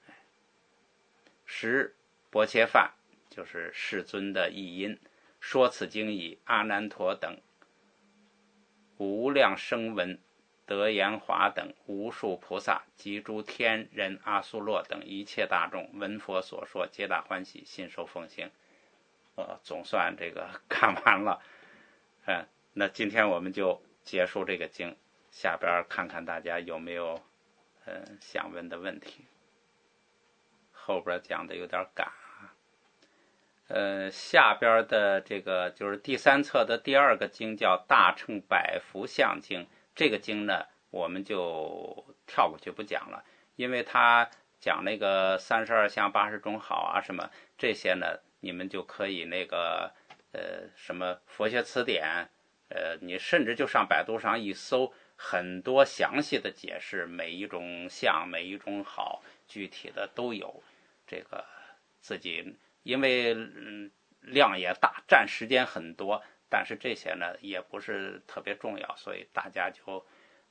时薄伽梵就是世尊的译音，说此经以阿难陀等无量声闻、德言华等无数菩萨及诸天人阿苏洛等一切大众闻佛所说，皆大欢喜，信受奉行。总算这个看完了。那今天我们就结束这个经，下边看看大家有没有想问的问题。后边讲的有点赶啊。下边的这个就是第3册的第2个经叫大乘百福相经，这个经呢我们就跳过去不讲了，因为它讲那个32相80种好啊什么这些呢，你们就可以那个什么佛学词典你甚至就上百度上一搜，很多详细的解释，每一种相每一种好具体的都有。这个自己因为量也大，占时间很多，但是这些呢也不是特别重要，所以大家就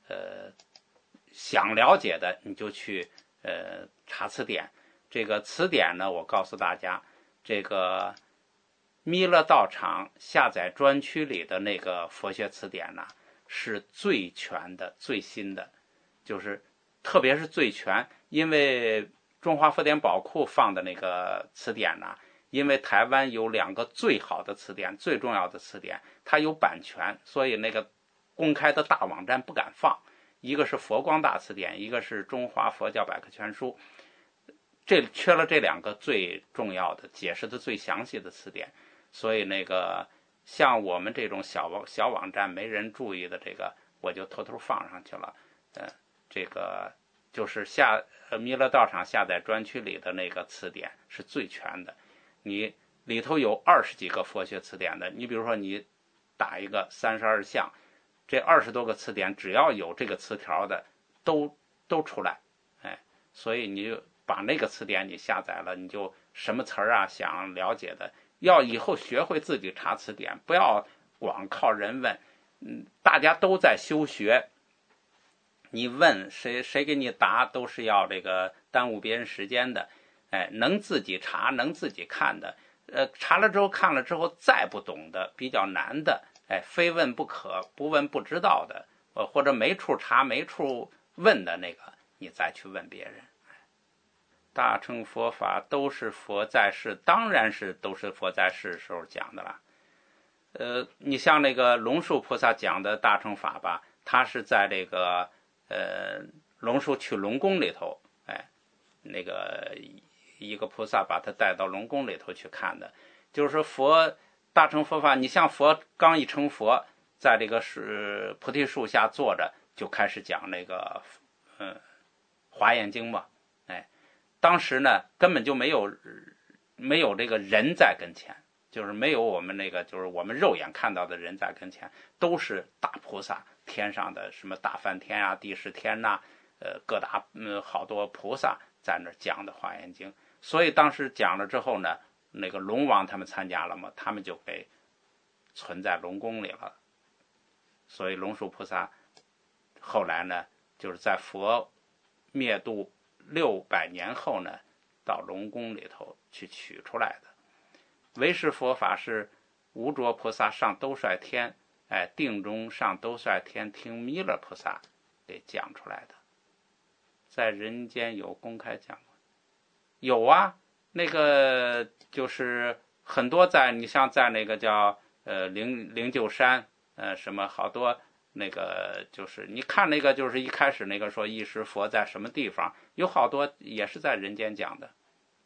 想了解的你就去查词典。这个词典呢，我告诉大家，这个弥勒道场下载专区里的那个佛学词典呢，是最全的最新的，就是特别是最全，因为中华佛典宝库放的那个词典呢，因为台湾有2个最好的词典，最重要的词典，它有版权，所以那个公开的大网站不敢放。一个是佛光大词典，一个是中华佛教百科全书，这缺了这2个最重要的、解释的最详细的词典，所以那个像我们这种小网站没人注意的，这个我就偷偷放上去了。这个就是弥勒道场下载专区里的那个词典是最全的，你里头有20几个佛学词典的，你比如说你打一个32相，这20多个词典只要有这个词条的都出来，所以你就把那个词典你下载了，你就什么词啊想了解的，要以后学会自己查词典，不要光靠人问。大家都在修学，你问谁给你答都是要这个耽误别人时间的。能自己查能自己看的，查了之后看了之后再不懂的比较难的，非问不可，不问不知道的，或者没处查没处问的那个，你再去问别人。大乘佛法都是佛在世，当然是都是佛在世的时候讲的了。你像那个龙树菩萨讲的大乘法吧，他是在这个龙树去龙宫里头，那个一个菩萨把他带到龙宫里头去看的，就是说佛大乘佛法，你像佛刚一成佛，在这个菩提树下坐着，就开始讲那个华严经嘛。当时呢根本就没有这个人在跟前，就是没有我们那个就是我们肉眼看到的人在跟前，都是大菩萨，天上的什么大梵天啊、地释天呐、各大好多菩萨在那讲的华严经。所以当时讲了之后呢，那个龙王他们参加了嘛，他们就给存在龙宫里了。所以龙树菩萨后来呢，就是在佛灭度600年后呢，到龙宫里头去取出来的。唯识佛法是无着菩萨上兜率天，定中上兜率天听弥勒菩萨给讲出来的。在人间有公开讲过？有啊，那个就是很多你像在那个叫灵鹫山，什么好多。那个就是你看那个就是一开始那个说一时佛在什么地方，有好多也是在人间讲的。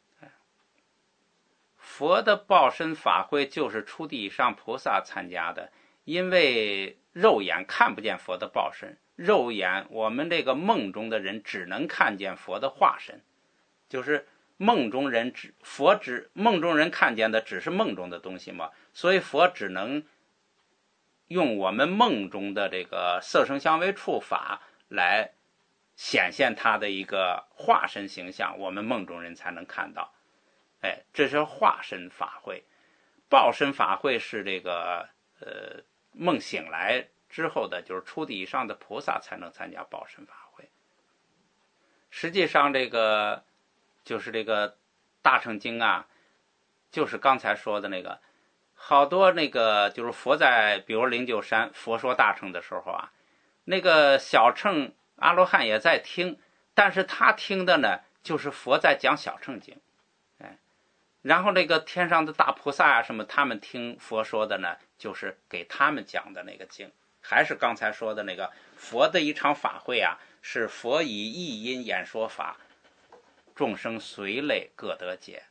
佛的报身法会就是初地以上菩萨参加的，因为肉眼看不见佛的报身，肉眼我们这个梦中的人只能看见佛的化身，就是梦中人梦中人看见的只是梦中的东西嘛，所以佛只能用我们梦中的这个色声香味触法来显现他的一个化身形象，我们梦中人才能看到。这是化身法会。报身法会是这个梦醒来之后的，就是初地以上的菩萨才能参加报身法会。实际上这个就是这个大乘经啊，就是刚才说的那个好多那个就是佛在比如灵鹫山佛说大乘的时候啊，那个小乘阿罗汉也在听，但是他听的呢就是佛在讲小乘经。然后那个天上的大菩萨啊什么，他们听佛说的呢就是给他们讲的那个经。还是刚才说的那个佛的一场法会啊，是佛以一音演说法，众生随类各得解。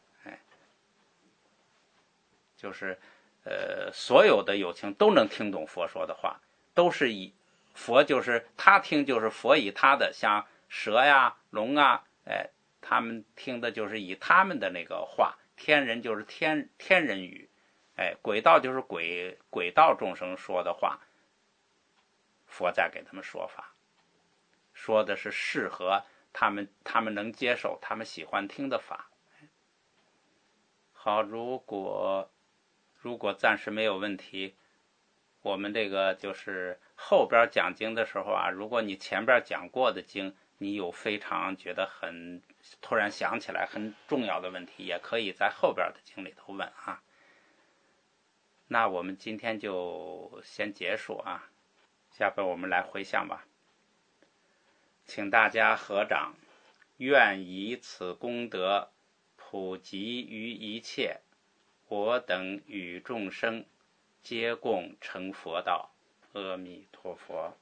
就是所有的有情都能听懂佛说的话，都是以佛就是他听，就是佛以他的，像蛇呀龙啊，他们听的就是以他们的那个话，天人就是天人语，鬼道就是鬼道众生说的话， 佛在给他们说法，说的是适合他们能接受、他们喜欢听的法。好，如果暂时没有问题，我们这个就是后边讲经的时候啊，如果你前边讲过的经，你有非常觉得很突然想起来很重要的问题，也可以在后边的经里头问啊。那我们今天就先结束啊，下边我们来回向吧。请大家合掌，愿以此功德普及于一切，我等与众生皆共成佛道。阿弥陀佛。